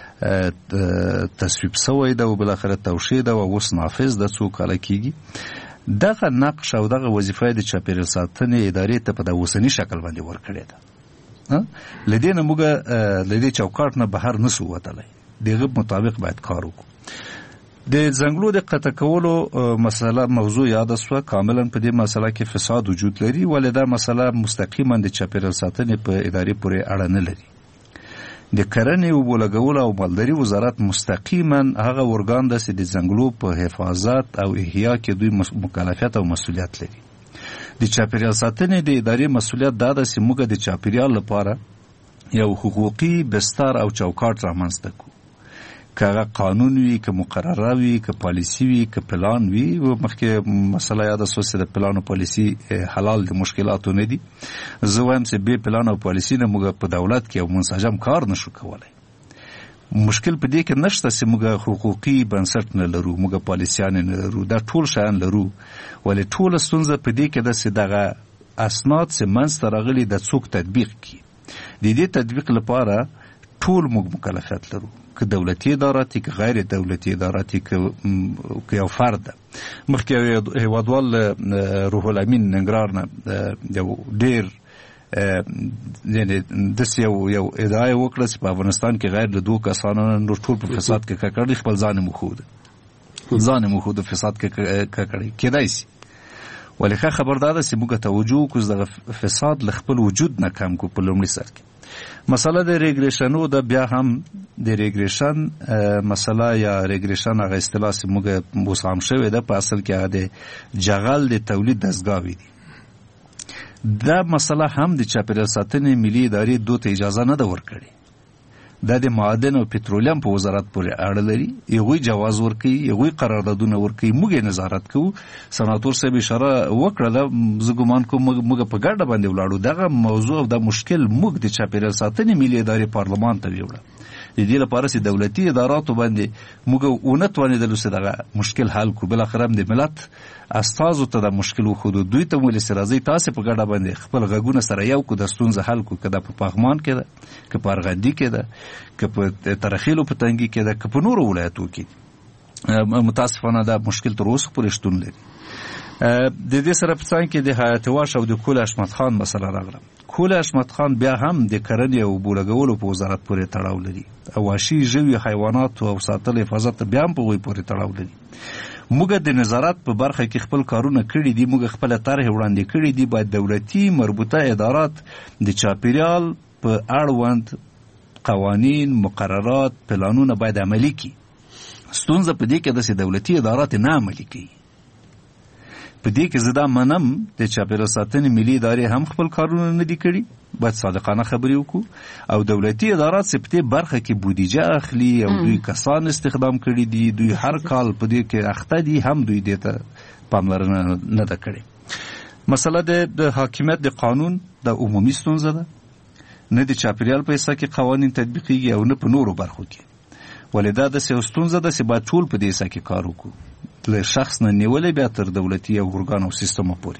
تصویب شوی ده او بالاخره توشیح ده او اوس نافذ ده څو کاله کېږي. دغه نقش او دغه وظیفه د چاپیریال ساتنې ادارې ته په د اوسني شکل باندې ورکړې ده. لدې نه موږ لدې چوکاټ نه بهر نسو وتلی، دغه مطابق باید کار وکړو. د ځنګلو د قطع کولو مسله موضوع یاد شوه. کاملا په دې مسله کې فساد وجود لري، ولې دا مسله مستقیما د چاپیریال ساتنې په ادارې پورې اړه نه لري. د کرنې او اوبو او مالداري وزارت مستقیما هغه ورګان ده چې د ځنګلو په حفاظت او احیا کې دوی مکلفیت او مسؤلیت لري. د چاپیریال ساتنې د ادارې مسؤلیت دا ده چې موږ د چاپیریال لپاره یو حقوقي بستر او چوکاټ رامنځته کړو، که هغه قانون وي، که مقرره وي، که پالیسی وي، که پلان وي. مخکې مسله یاده شوه چې د پلان او پالیسی حلال د مشکلاتو نه دي. زه وایم چې بې پلان او پالیسی نه موږ په دولت کې یو منسجم کار نشو کولی. مشکل په دې کې نشته چې موږ حقوقي بنسټ نه لرو، موږ پالیسیان نه لرو، دا ټول شیان لرو، ولې ټوله ستونزه په دې کې ده چې دغه اسناد چې منځته راغلي د څوک تطبیق کړي. د دې تطبیق لپاره ټول موږ مکلفیت لرو، که دولتي اداراتي که غیر دولتي اداراتي که یو فرد ده. مخکې هیوادوال روح الامین ننګرهار نه یو ډېر داسې یو یو ادعا یې وکړه چې په افغانستان کې غیر له دوو کسانو نه نور ټول په فساد کې ککړ دي، خپل ځان یې مښوده ځان یې مښوده فساد کې ککړی کېدای شي. ولې ښه خبر دا ده چې موږ توجه وکړو دغه فساد له خپل وجود نه کم کړو. په لومړي سر کې مسله د ریګریشنو ده، بیا هم د ریګریشن مسله یا ریګریشن هغه اصطلاح چې موږ اوس عام شوې ده په اصل کې هغه د جغل د تولید دستګاوې دي. دا مسله هم د چاپیریال ساتنې ملي ادارې دوی ته اجازه نه ده ورکړې. دا د معادن او پټرولیم په وزارت پورې اړه لري، هغوی جواز ورکوي، هغوی قراردادونه ورکوي، موږ یې نظارت کوو. سناتور صاحب اشاره وکړله، زه ګمان کوم موږ په ګډه باندې ولاړو. دغه موضوع او دا مشکل موږ د چاپیریال ساتنې ملي ادارې پارلمان ته ویوړه د دې لپاره چې دولتي اداراتو باندې موږ ونه توانېدلو چې دغه مشکل حل کړو. بالاخره د ملت استازو ته د مشکل وښودو، دوی ته ویل چې راځئ تاسې په ګډه باندې خپل غږونه سره یو کړو، د ستونزه حل کړو، که دا په پغمان کې ده، که په ارغندي کې ده، که په ترخیلو په تنګي کې ده، که په نورو ولایتو کې. متاسفانه دا مشکل تر اوسه پورې شتون لري. د دې سره په څنګ کې د حیات واش او د کول احمد خان مسله راغله. کول احمد خان بیا هم د کرنې او بولګولو په وزارت پورې تړاو لري، او وحشي ژوي حیوانات او ساتل حفاظت بیا هم په وی پورې تړاو لري. موږ د نظارت په برخه کې خپل کارونه کړي دي، موږ خپل طرح وړاندې کړي دي. باید دولتي مربوطه ادارات د چاپیریال په اړوند قوانین، مقررات، پلانونه باید عملي کړي. ستونزه په دې کې ده چې دولتي ادارات نه عملي کوي. په دې کې زه دا منم د چاپیریال ساتنې ملي ادارې هم خپل کارونه نه دي کړي، باید صادقانه خبرې وکړو. او دولتي ادارات چې په دې برخه کې بودیجه اخلي او دوی کسان استخدام کړي دي، دوی هر کال په دې کې اخته دي، هم دوی دې ته پاملرنه نه ده کړې. مسله د حاکمیت د قانون د عمومي ستونزه ده، نه د چاپیریال په حصه کې قوانین تطبیقیږي او نه په نورو برخو کې. ولې دا داسې یو ستونزه ده چې باید ټول په دې حصه کې کار وکړو، له شخص نه نیولې بیا تر دولتي او ارګان او سیستمو پورې.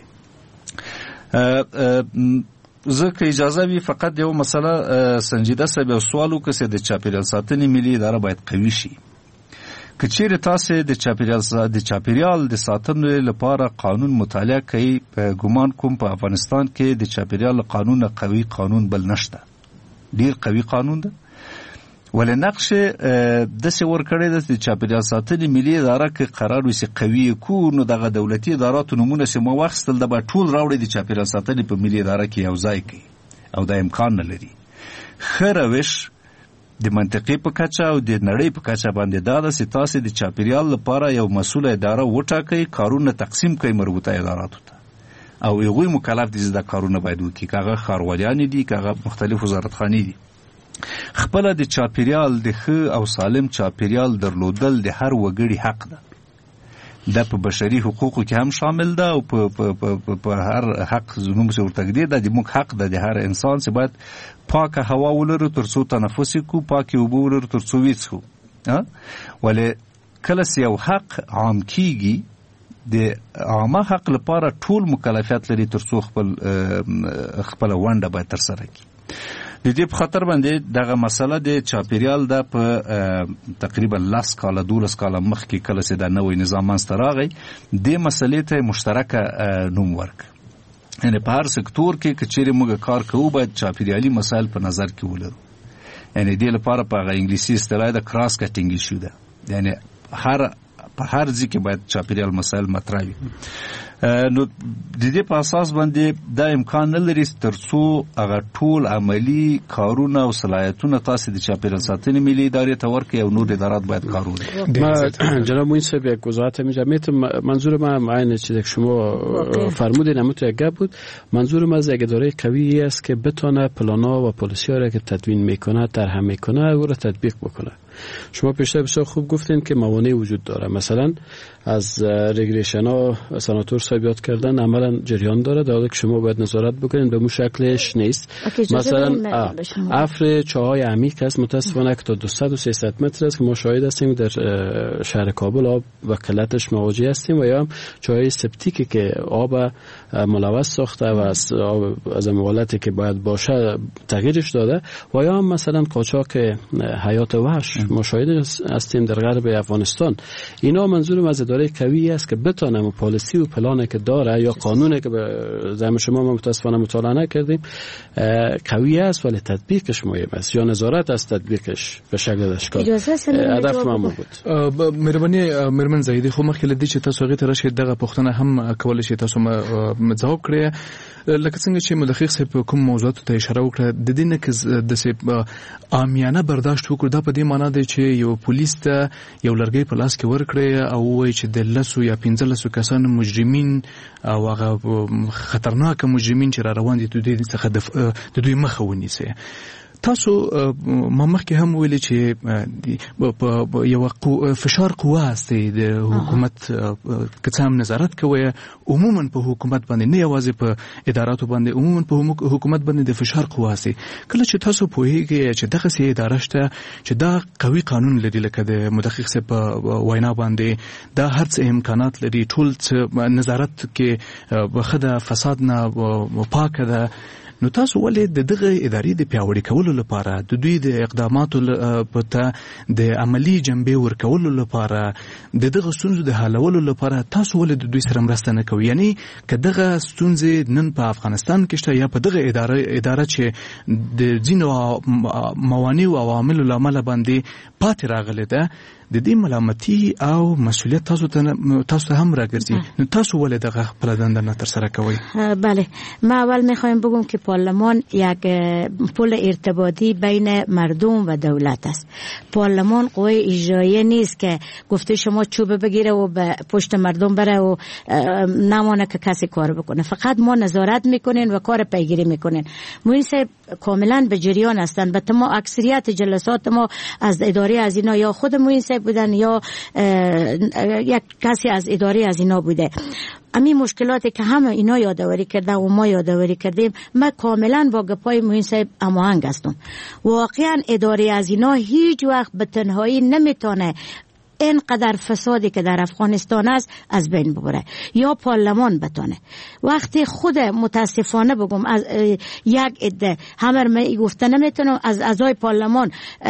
زه که اجازه وي فقط یو مسله سنجیده صاحب یو سوال وکړه چې د چاپیریال ساتنې ملي اداره باید قوي شي. که چیرې تاسې د چاپیریال د چاپیریال د ساتنې لپاره قانون مطالعه کوي، ګمان کوم په افغانستان کې د چاپیریال قانون قوي قانون بل نشته، ډیر قوي قانون ده. ولې نقش داسې ورکړی ده چې چاپیریال ساتنې ملي اداره کې قرار وي چې قوي کو، نو دغه دولتي اداراتو نومونه چې ما واخیستل د به ټول راوړي د چاپیریال ساتنې په ملي اداره کې یو ځای کوي، او دا امکان نه لري. ښه روش د منطقې په کچه او د نړۍ په کچه باندې دا ده چې تاسې د چاپیریال لپاره یو مسؤله اداره وټاکئ، کارونه تقسیم کړئ مربوطه اداراتو ته، او هغوی مکلف دي چې دا کارونه باید وکړي، که هغه ښاروالانې دي، که هغه مختلف وزارتخانې دي. خپله د چاپیریال د ښه او سالم چاپیریال درلودل د هر وګړي حق ده. دا په بشري حقوقو کې هم شامل ده، او په هر حق زموږ چې ورته ږدي دا د موږ حق ده د هر انسان چې باید پاکه هوا ولرو تر څو تنفس وکړو، پاکې اوبه ولرو تر څو وڅښو. ولې کله چې یو حق عام کیږي، د عامه حق لپاره ټول مکلفیت لري تر څو خپل خپله ونډه باید ترسره کړي. د دې په خاطر باندې دغه مسله د چاپیریال د په تقریبا لس کاله دولس کاله مخکې کله چې دا نوی نظام منځته راغی، دې مسلې ته مشترکه نوم ورکړ. یعنې په هر سکتور کې که چیرې موږ کار کوو باید چاپیریالي مسایل په نظر کې ولرو. یعنې دې لپاره په هغه انګلیسي اصطلاح د کراس کټینګ ایشو ده، یعنې هر په هر ځای کې باید چاپیریال مسایل مطرح وي. نو د دې په اساس باندې دا امکان نه لري تر څو هغه ټول عملی کارونه او صلاحیتونه تاسې د چاپیریال ساتنې ملی ادارې ته ورکړي او نور ادارات باید کار وکړي. ما جناب موین صاحب یک وضاحت می‌دم. منظور من عین چیزی که شما فرمودین همون یک گپ بود. منظور من از یک اداره قوی است که بتونه پلانا و پالیسی ها را که تدوین میکنه، طرح میکنه او را تطبیق بکنه. شما پیشتر بسیار خوب گفتین که موانع وجود داره، مثلا از رگریشن ها سناتور صاحب یاد کردن عملا جریان داره، در حالی که شما باید نظارت بکنین، به مو شکلش نیست. مثلا افر چاهای عمیق است، متاسفانه که تا دویست و سیصد متر است که ما شاهد هستیم در شهر کابل آب و قلتش مواجه هستیم، و یا هم چاهای سپتیکی که آب ملوث ساخته و از از حالتی که باید باشه تغییرش داده، و یا هم مثلا قاچاق حیات وحش ما شاهد هستیم در غرب افغانستان. اینا منظورم از اداره قوی است که بتونه پالیسی و پلانی که داره یا قانونی که زعم شما ما متاسفانه مطالعه نکردیم قوی است ولی تطبیقش مهم است، یا نظارت از تطبیقش به شکل اشکال. هدف ما بود. مهرباني مرمن زاهدي خو مخکې لدی چې تاسو هغه ترشه دغه پوښتنه هم کولای شئ تاسو ما جواب کړئ، لکه څنګه چې مدقق صاحب کوم موضوعات ته اشاره وکړه. د دې نه کې د سه عامیانه برداشت وکړو، دا په دې معنی دی چې یو پولیس ته یو لرګي په لاس کې ورکړي او وایي چې د لسو یا پنځلسو کسان مجرمین او هغه خطرناک مجرمین چې را روان دي د دوی څخه د دوی مخه ونیسي. تاسو ما مخکې هم ویلي چې یو فشار قوه است د حکومت که څه هم نظارت کوي عموما په حکومت باندې نه یوازې په اداراتو باندې عموما په حکومت باندې د فشار قوه است. کله چې تاسو پوهیږئ چې دغه سي اداره شته چې دا قوي قانون لري لکه د مدقق صاحب په وینا باندې دا هر څه امکانات لري ټول نظارت کې بخده فساد نه پاکه ده، نو تاسو ولې د دغه ادارې د پیاوړي کولو لپاره د دوی د اقداماتو په ته د عملی جنبې ورکولو لپاره د دغه ستونزو د حلولو لپاره تاسو ولې د دوی سره مرسته نه کوئ؟ یعنی که دغه ستونزې نن په افغانستان کې شته یا په دغه اداره اداره چې د ځینو موانع او عواملو له امله باندې پاتې راغلې ده، د دې ملامتي او مسئولیت تاسو ته تاسو هم راګرځي، نو تاسو ولې دغه خپل دنده نه ترسره کوئ؟ بله، ما اول میخوایم بگم که پارلمان یک پل ارتباطی بین مردم و دولت است. پارلمان قوه اجرایی نیست که گفته شما چوب بگیره و به پشت مردم بره و نمانه که کسی کار بکنه. فقط ما نظارت میکنین و کار پیگیری میکنین. موین صاحب کاملا به جریان هستن. به تمام اکثریت جلسات ما از اداره از اینا یا خود موین صاحب بودن یا یک کسی از اداره از اینا بوده. امی مشکلاتی که همه اینا یادآوری کرده و ما یادآوری کردیم، ما کاملا با گپای موین صاحب هماهنگ هستم. واقعا اداره از اینا هیچ وقت به تنهایی نمیتونه اینقدر فسادی که در افغانستان است از بین ببره یا پارلمان بتونه. وقتی خود متاسفانه بگم از یک عده همه می گفته نمیتونم از اعضای پارلمان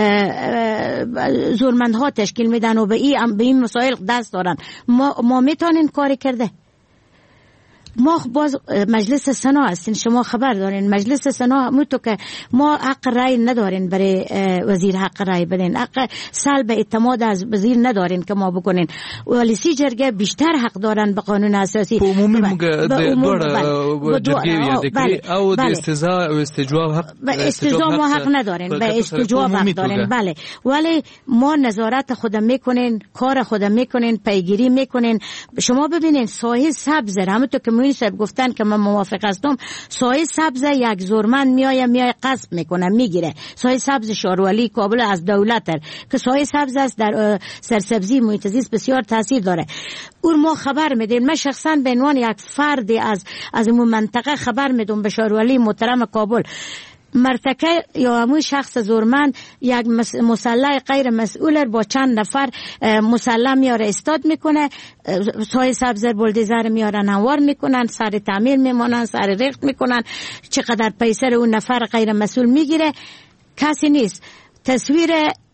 زورمندها تشکیل میدن و به این به این مسائل دست دارن، ما ما میتونیم کاری کرده؟ ما باز مجلس سنا هستین، شما خبر دارین مجلس سنا همونطور که ما حق رای ندارین برای وزیر حق رای بدین، حق سلب اعتماد از وزیر ندارین که ما بکنین. ولی سی جرگه بیشتر حق دارن به قانون اساسی په عمومي موږ د دوړ جرګې یا د او د استزاء او استجواب حق به استجواب ما حق ندارین، به استجواب حق دارین. بله، ولی ما نظارت خود میکنین، کار خود میکنین، پیگیری میکنین. شما ببینین سایه سبز همونطور که موین صاحب گفتن که من موافق هستم، سایه سبز یک زورمند میایه میایه قصب میکنه میگیره. سایه سبز شارولی کابل از دولت که سایه سبز است در سرسبزی محیط زیست بسیار تاثیر داره. اون ما خبر میدیم. من شخصا به عنوان یک فردی از از اون منطقه خبر میدم به شارولی محترم کابل، مرتکه یا همون شخص زورمند یک مسلح غیر مسئول با چند نفر مسلح میاره استاد میکنه، سایه سبز بلدیزر میارن هموار میکنن، سر تعمیر میمانن، سر ریخت میکنن، چقدر پیسر اون نفر غیر مسئول میگیره کسی نیست. تصویر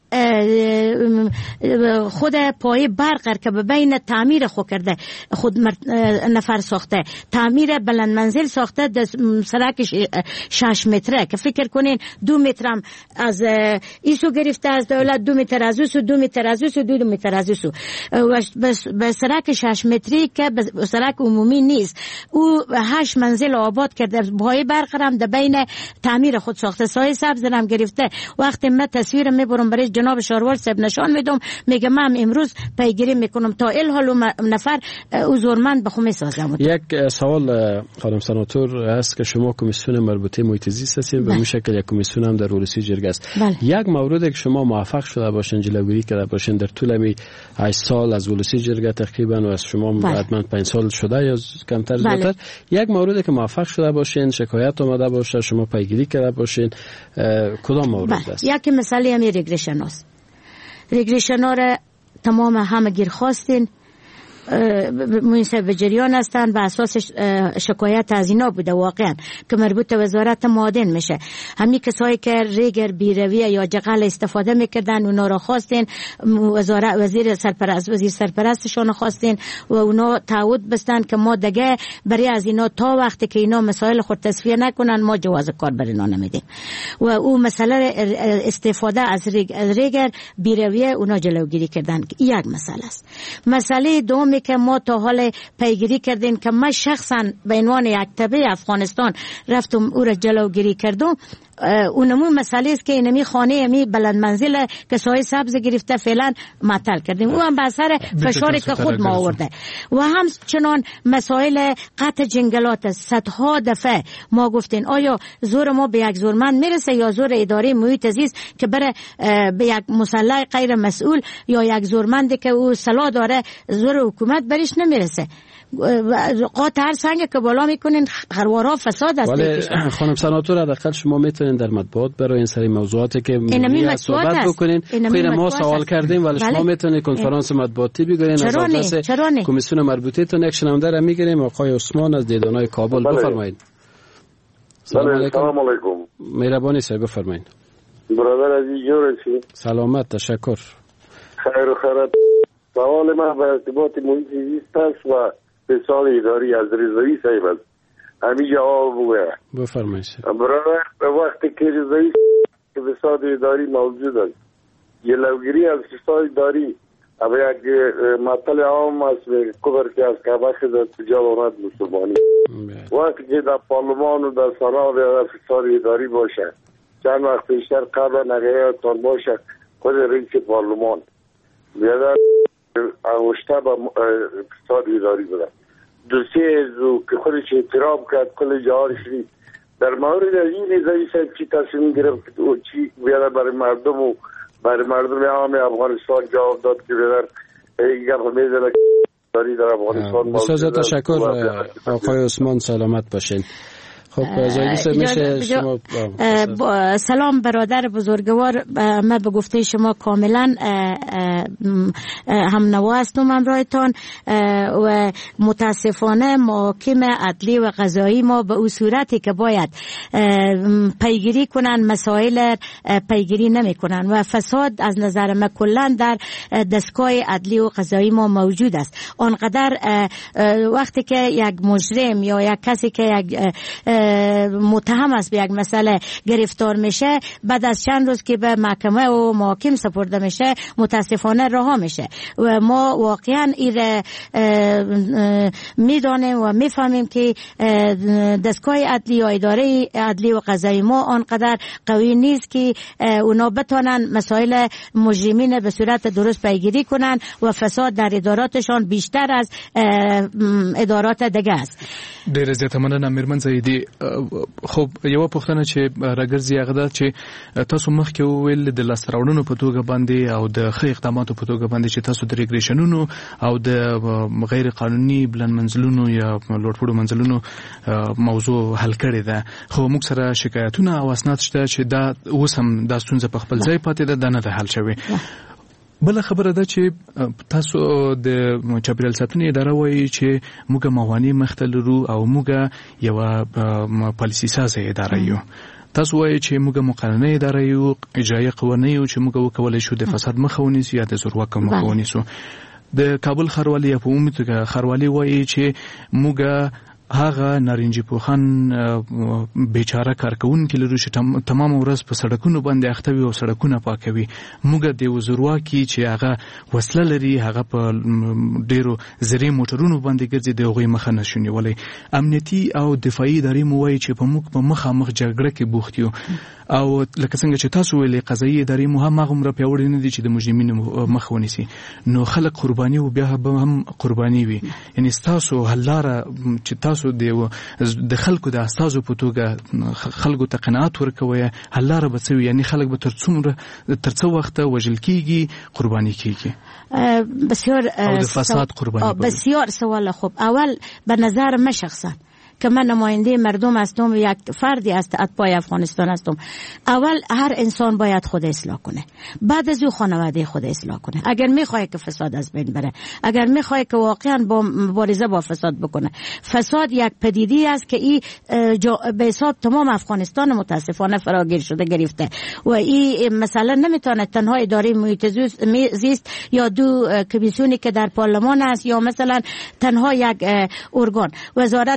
خود پای برق که به بین تعمیر خود کرده خود نفر ساخته، تعمیر بلند منزل ساخته در سرک شش متره که فکر کنین دو مترم از ایسو گرفته از دولت، دو متر از اوسو، دو متر از اوسو، دو, دو متر از اوسو به سرک شش متری که به سرک عمومی نیست. او هشت منزل آباد کرده، پای برق هم در بین تعمیر خود ساخته، سایه سبز هم گرفته. وقتی من تصویر میبرم برای جناب شاروال صاحب نشان میدم، میگه من امروز پیگیری میکنم تا الحال نفر حضورمند بخو میسازم. یک سوال خانم سناتور هست که شما کمیسیون مربوطه محیط زیست هستید و میشکل یک کمیسیون هم در ولسی جرگه است. بله. یک موردی که شما موفق شده باشین جلوگیری کرده باشین در طول می هشت سال از ولسی جرگه تقریبا و از شما حتما پنج سال شده یا کمتر زیادتر، یک موردی که موفق شده باشین، شکایت آمده باشه، شما پیگیری کرده باشین، کدام مورد است؟ یک مثالی همین ریگریشن است. ریگریشن ها را تمام همه گیر خواستین، منصف به جریان هستند. به اساس شکایت از اینا بوده واقعا که مربوط وزارت معادن میشه. همین کسایی که ریگر بیرویه یا جغل استفاده میکردن اونا را خواستین، وزارت وزیر سرپرست وزیر سرپرستشون خواستین و اونا تعهد بستن که ما دیگه برای از اینا تا وقتی که اینا مسائل خود تصفیه نکنن ما جواز کار بر اینا نمیدیم. و او مسئله استفاده از ریگر بیرویه اونا جلوگیری کردن. یک مسئله است. مسئله دوم مسائلی که ما تا حال پیگیری کردیم که من شخصا به عنوان یک تبع افغانستان رفتم او را جلوگیری کردم، اونمون مسئله است که اینمی خانه امی بلند منزل که سایه سبز گرفته فعلا معطل کردیم. او هم به اثر فشاری که خود ما آورده و همچنان مسائل قطع جنگلات صدها دفعه ما گفتین آیا زور ما به یک زورمند میرسه یا زور اداره محیط زیست که بره به یک مسلح غیر مسئول یا یک زورمندی که او سلاح داره زور حکومت برش نمیرسه. قاطع هر سنگ که بالا میکنین خروارها فساد است. ولی خانم سناتور حداقل شما میتونین در مطبوعات برای این سری موضوعاتی که میگه صحبت بکنین. خیلی ما سوال کردیم ولی شما میتونین کنفرانس مطبوعاتی بگیرین از آدرس کمیسیون مربوطه تون یک شنونده را میگیریم. آقای عثمان از دیدانای کابل بفرمایید. سلام علیکم. مهربانی صاحب بفرمایید. برادر عزیز جورسی. سلامت تشکر. خیر و خیرات. سوال من به ارتباط محیط زیست است و فساد اداری از رضایی صاحب است. همین جواب بگوید. بفرمایید. برادر وقتی که رضایی که فساد اداری موجود است، جلوگیری از فساد اداری اب یک مطلع عام است کبر که از کعبه خدمت تجاب آمد مسلمانی وقتی که در پارلمان و در سنا و فساد اداری باشه، چند وقت پیشتر قبل نگهیتان باشه خود رئیس پارلمان بیادر انگشته به فساد اداری بودن دوسیه ازو که خودش اعتراف کرد کل جهار شدید در مورد این رضایی صاحب چی تصمیم گرفت و چی بیادر برای مردم و برای مردم عام افغانستان جواب داد که بیادر این گفت میزنه داری در افغانستان بسیار تشکر آقای عثمان، سلامت باشین. خب میشه شما سلام برادر بزرگوار، من به گفته شما کاملا هم نوا هستم همراهتان و متاسفانه محاکم عدلی و قضایی ما به اون صورتی که باید پیگیری کنن مسائل پیگیری نمی کنن و فساد از نظر من کلا در دستگاه عدلی و قضایی ما موجود است. آنقدر وقتی که یک مجرم یا یک کسی که یک متهم است به یک مسئله گرفتار میشه، بعد از چند روز که به محکمه و محاکم سپرده میشه متاسفانه رها میشه و ما واقعا این میدانیم و میفهمیم که دستگاه عدلی یا اداره عدلی و قضایی ما آنقدر قوی نیست که اونا بتونن مسائل مجرمین به صورت درست پیگیری کنن و فساد در اداراتشان بیشتر از ادارات دیگه است. ډېر زیاته مننه میرمن زیدی. خب یو پوښتنه چې راګرځي هغه ده چې تاسو مخکې وویل د لاسته راوړنو په توګه باندې او د ښه اقداماتو په توګه باندې چې تاسو د ریګریشنونو او د غیر قانوني بلند منزلونو یا لوړپوړو منزلونو موضوع حل کړې ده، خو موږ سره شکایتونه او اسناد شته چې دا اوس هم دا ستونزه په خپل ځای پاتې ده، دا نه ده حل شوې. بل خبره ده چې تاسو د چاپیریال ساتنې اداره وایي چې موږ موانع مخته لرو او موږ یو پالیسي سازه اداره یو. تاسو وایي چې موږ مقننه اداره یو، اجرایي قوانین یو چې موږ وکولای شو د فساد مخه ونیسو یا د زورواکۍ مخه ونیسو. د کابل ښاروالي په عمومي توګه ښاروالي وایي چې موږ هغه نارنجي پوخان بیچاره کارکونکي لرو چې تمام ورځ په سړکونو باندې اخته وي او سړکونه پاکوي. موږ د وزرواکي چې هغه وسله لري هغه په ډیرو زری موټرونو باندې ګرځي د هغوی مخه نشو نیولی. امنیتي او دفاعي ادارې مو وایي چې په موږ په مخامخ جګړه کې بوخت یو او لکه څنګه چې تاسو ویلې قضایي ادارې مو هم هغومره پیاوړې نه دي چې د مجرمینو مخه ونیسي، نو خلک قرباني او بیا هم قرباني وي. یعنی تاسو حل لاره چې تاسو د خلکو د استازو په توګه خلکو ته قناعت ورکوي، حل لاره به څه وي؟ یعنی خلک به تر څومره تر څه وخته وژل کیږي، قرباني کیږي؟ بسیار او د فساد قرباني. بسیار سوال خوب. اول به نظر من شخصا که من نماینده مردم هستم و یک فردی از اتباع افغانستان هستم، اول هر انسان باید خود اصلاح کنه، بعد از او خانواده خود اصلاح کنه. اگر میخواد که فساد از بین بره، اگر میخواد که واقعا با مبارزه با فساد بکنه. فساد یک پدیدی است که این به حساب تمام افغانستان متاسفانه فراگیر شده گرفته و این مثلا نمیتونه تنها اداره محیط زیست یا دو کمیسیونی که در پارلمان است یا مثلا تنها یک ارگان وزارت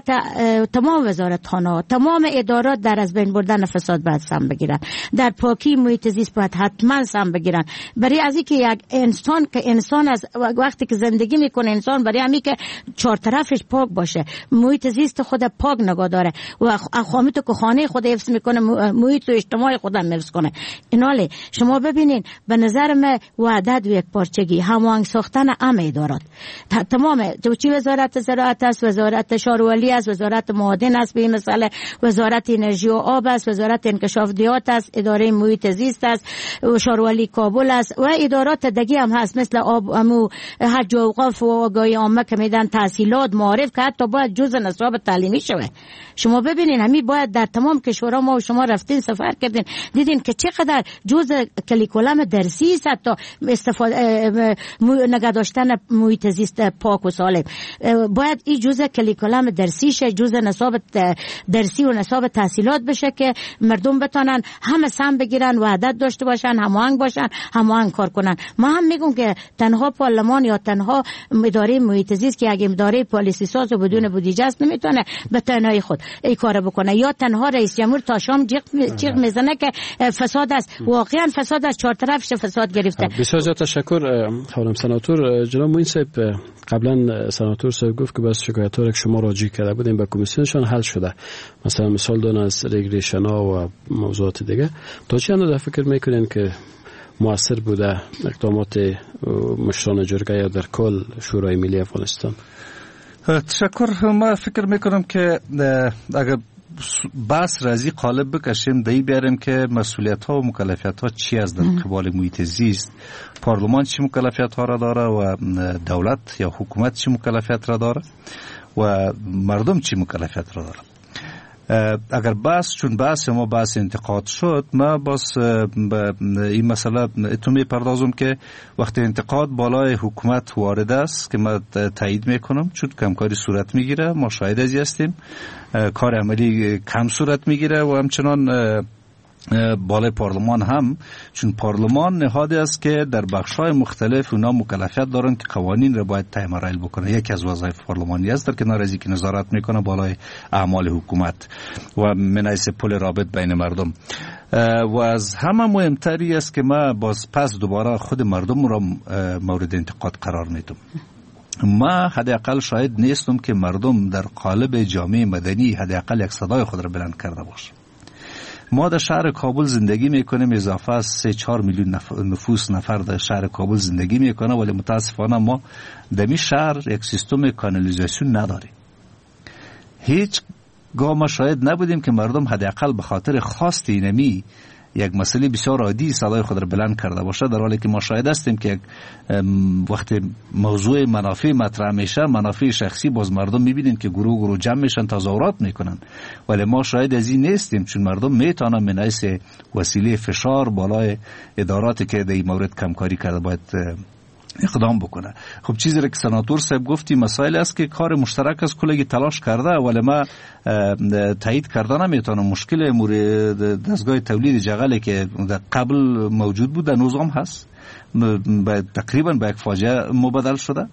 تمام وزارت خانه، تمام ادارات در از بین بردن فساد باید سهم بگیرن، در پاکی محیط زیست باید حتما سهم بگیرن. برای از اینکه یک انسان که انسان از وقتی که زندگی میکنه انسان برای همین که چهار طرفش پاک باشه، محیط زیست خود پاک نگاه داره و خامت که خانه خود حفظ میکنه، محیط و اجتماع خود هم حفظ کنه. ایناله شما ببینین به نظر من وحدت و یک پارچگی، هماهنگ ساختن همه ادارات، تمام چی وزارت زراعت است، وزارت شارولی است، وزارت معادن است، به این مسئله وزارت انرژی و آب است، وزارت انکشاف دیات است، اداره محیط زیست است، شارولی کابل است و ادارات دیگه هم هست مثل آب امو حج و اوقاف و آگاهی عامه که میدن، تحصیلات، معارف که حتی باید جزء نصاب تعلیمی شوه. شما ببینین همین باید در تمام کشورها ما و شما رفتین سفر کردین دیدین که چقدر جزء کلیکولم درسی است، حتی استفاده نگه داشتن محیط زیست پاک و سالم باید این جزء کلیکولم درسی شه، جزء نصاب درسی و نصاب تحصیلات بشه که مردم بتونن همه سهم بگیرن، وحدت داشته باشن، هماهنگ باشن، هماهنگ کار کنن. ما هم میگم که تنها پارلمان یا تنها اداره محیط زیست که اگه اداره پالیسی ساز و بدون بودجه است نمیتونه به تنهایی خود این کارو بکنه، یا تنها رئیس جمهور تا شام جیغ جیغ میزنه که فساد است. واقعا فساد است، چهار طرفش فساد گرفته. بسیار تشکر خانم سناتور. جناب معین صاحب، قبلا سناتور صاحب گفت که بس شکایت‌ها که شما راجع کرده بودیم به کمیسیونشان حل شده، مثلا مثال دادن از ریگریشن‌ها و موضوعات دیگه. تا چه اندازه فکر میکنین که مؤثر بوده اقدامات مشران جرگه یا در کل شورای ملی افغانستان؟ تشکر. ما فکر میکنم که اگر بحث رازی قالب بکشیم دی بیاریم که مسئولیت ها و مکلفیت ها چی از در قبال محیط زیست، پارلمان چی مکلفیت ها را داره و دولت یا حکومت چی مکلفیت را داره و مردم چی مکلفیت را داره. اگر بحث چون بحث ما بحث انتقاد شد، ما باز به این مسئله اتو می پردازم که وقتی انتقاد بالای حکومت وارد است که ما تایید میکنم، چون کمکاری صورت میگیره، ما شاهد ازی هستیم، کار عملی کم صورت میگیره و همچنان بالای پارلمان هم، چون پارلمان نهادی است که در بخش‌های مختلف اونا مکلفیت دارن که قوانین را باید تعیین رایل بکنه. یکی از وظایف پارلمانی است در کنار از اینکه نظارت میکنه بالای اعمال حکومت و من حیث پل رابط بین مردم. و از همه مهمتری است که ما باز پس دوباره خود مردم را مورد انتقاد قرار میدم. ما حداقل شاید نیستم که مردم در قالب جامعه مدنی حداقل یک صدای خود را بلند کرده باشه. ما در شهر کابل زندگی میکنیم، اضافه از سه چهار میلیون نفوس نفر در شهر کابل زندگی میکنه، ولی متاسفانه ما در این شهر یک سیستم کانالیزاسیون نداریم. هیچ گاه ما شاید نبودیم که مردم حداقل به خاطر خواست اینمی یک مسئله بسیار عادی صدای خود را بلند کرده باشه، در حالی که ما شاهد هستیم که وقتی موضوع منافع مطرح میشه، منافع شخصی باز مردم میبینیم که گروه گروه جمع میشن، تظاهرات میکنن، ولی ما شاهد از این نیستیم، چون مردم میتونن من حیث وسیله فشار بالای اداراتی که در این مورد کمکاری کرده باید اقدام بکنه. خب چیزی را که سناتور صاحب گفتی مسائل است که کار مشترک است، کلگی تلاش کرده، ولی ما تایید کرده نمیتونم. مشکل مورد دستگاه تولید جغل که قبل موجود بود هنوز هم هست، تقریبا به یک فاجعه مبدل شده.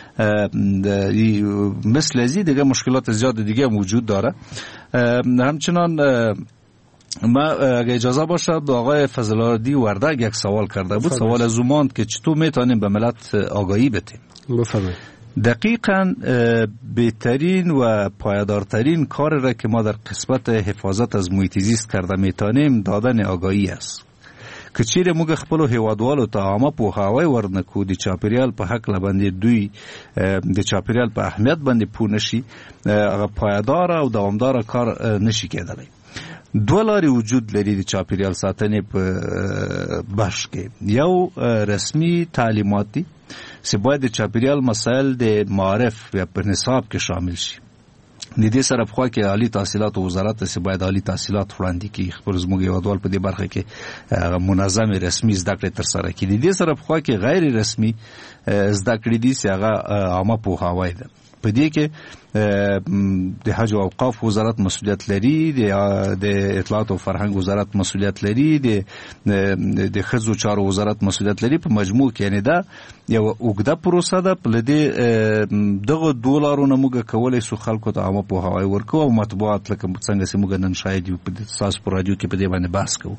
مثل ازی دیگه مشکلات زیاد دیگه موجود داره. همچنان ما اگه اجازه باشه به آقای فضلاردی وردگ یک سوال کرده بود. سوال از اومان که چطور میتونیم به ملت آگاهی بدیم. بفرمایید. دقیقاً بهترین و پایدارترین کار را که ما در قسمت حفاظت از محیط زیست کرده میتونیم دادن آگاهی است. که چیرې موږ خپل هیوادوالو ته عامه پوهاوی ورنکو د چاپیریال په حق باندې دوی د چاپیریال په اهمیت باندې پوه نشي، هغه پایدار او دوامدار کار نشي کېدلی. دو لارې وجود لري د چاپیریال ساتنې په بحث کې. یو رسمي تعلیمات دي چې باید د چاپیریال مسایل د معارف یا په نصاب کې شامل شي. د دې سره په خوا کې عالی تحصیلات او وزارت چې باید عالی تحصیلات وړاندې کړي، خپل زموږ هیوادوال په دې برخه کې منظم رسمي زده کړې ترسره کړي. د دې سره په خوا کې غیر رسمي زده کړې دي چې هغه عامه پوهاوی ده. په دې کې د حج او اوقاف وزارت مسؤلیت لري، د اطلاعات او فرهنګ وزارت مسؤلیت لري، د د ښځو چارو وزارت مسؤلیت لري. په مجموع کې یعنی دا یو اوږده پروسه ده. په دې دغه دوه لارونه موږ کولای شو خلکو ته عامه پوهاوی ورکړو او مطبوعات لکه څنګه چې موږ نن شاید یو په تاسو په رادیو کې په دې باندې بحث کوو.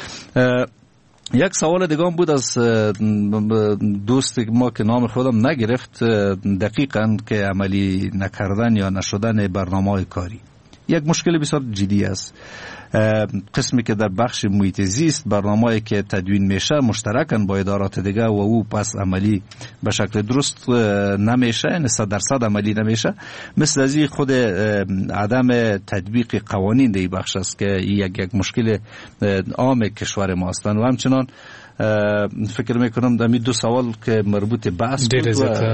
یک سوال دیگه هم بود از دوست ما که نام خودم نگرفت، دقیقاً که عملی نکردن یا نشدن برنامه‌های کاری یک مشکل بسیار جدی است. قسمی که در بخش محیط زیست برنامه‌ای که تدوین میشه مشترکاً با ادارات دیگه و او پس عملی به شکل درست نمیشه، یعنی صد درصد عملی نمیشه. مثل از این خود عدم تطبیق قوانین در این بخش است که یک یک مشکل عام کشور ما است. و همچنان فکر میکنم در می دو سوال که مربوط بحث بود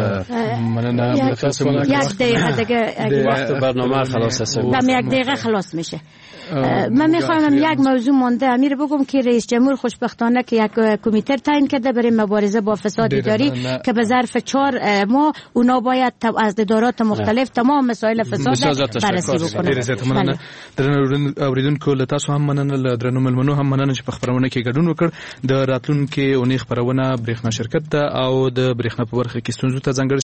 یک دقیقه دیگه وقت برنامه خلاص است، یک دقیقه خلاص میشه. من میخوایم یک موضوع مونده امیر بگم که رئیس جمهور خوشبختانه که یک کمیته تعیین کرده برای مبارزه با فساد اداری که به ظرف چهار ماه اونا باید از ادارات مختلف تمام مسائل فساد بررسی بکنن. درنو اوریدونکو له تاسو هم مننه، درنو ملمنو هم مننه چې په خبرونه کې ګډون وکړ. د راتلونکو اونۍ خبرونه برېښنا شرکت ته او د برېښنا په برخه کې ستونزو ته ځانګړی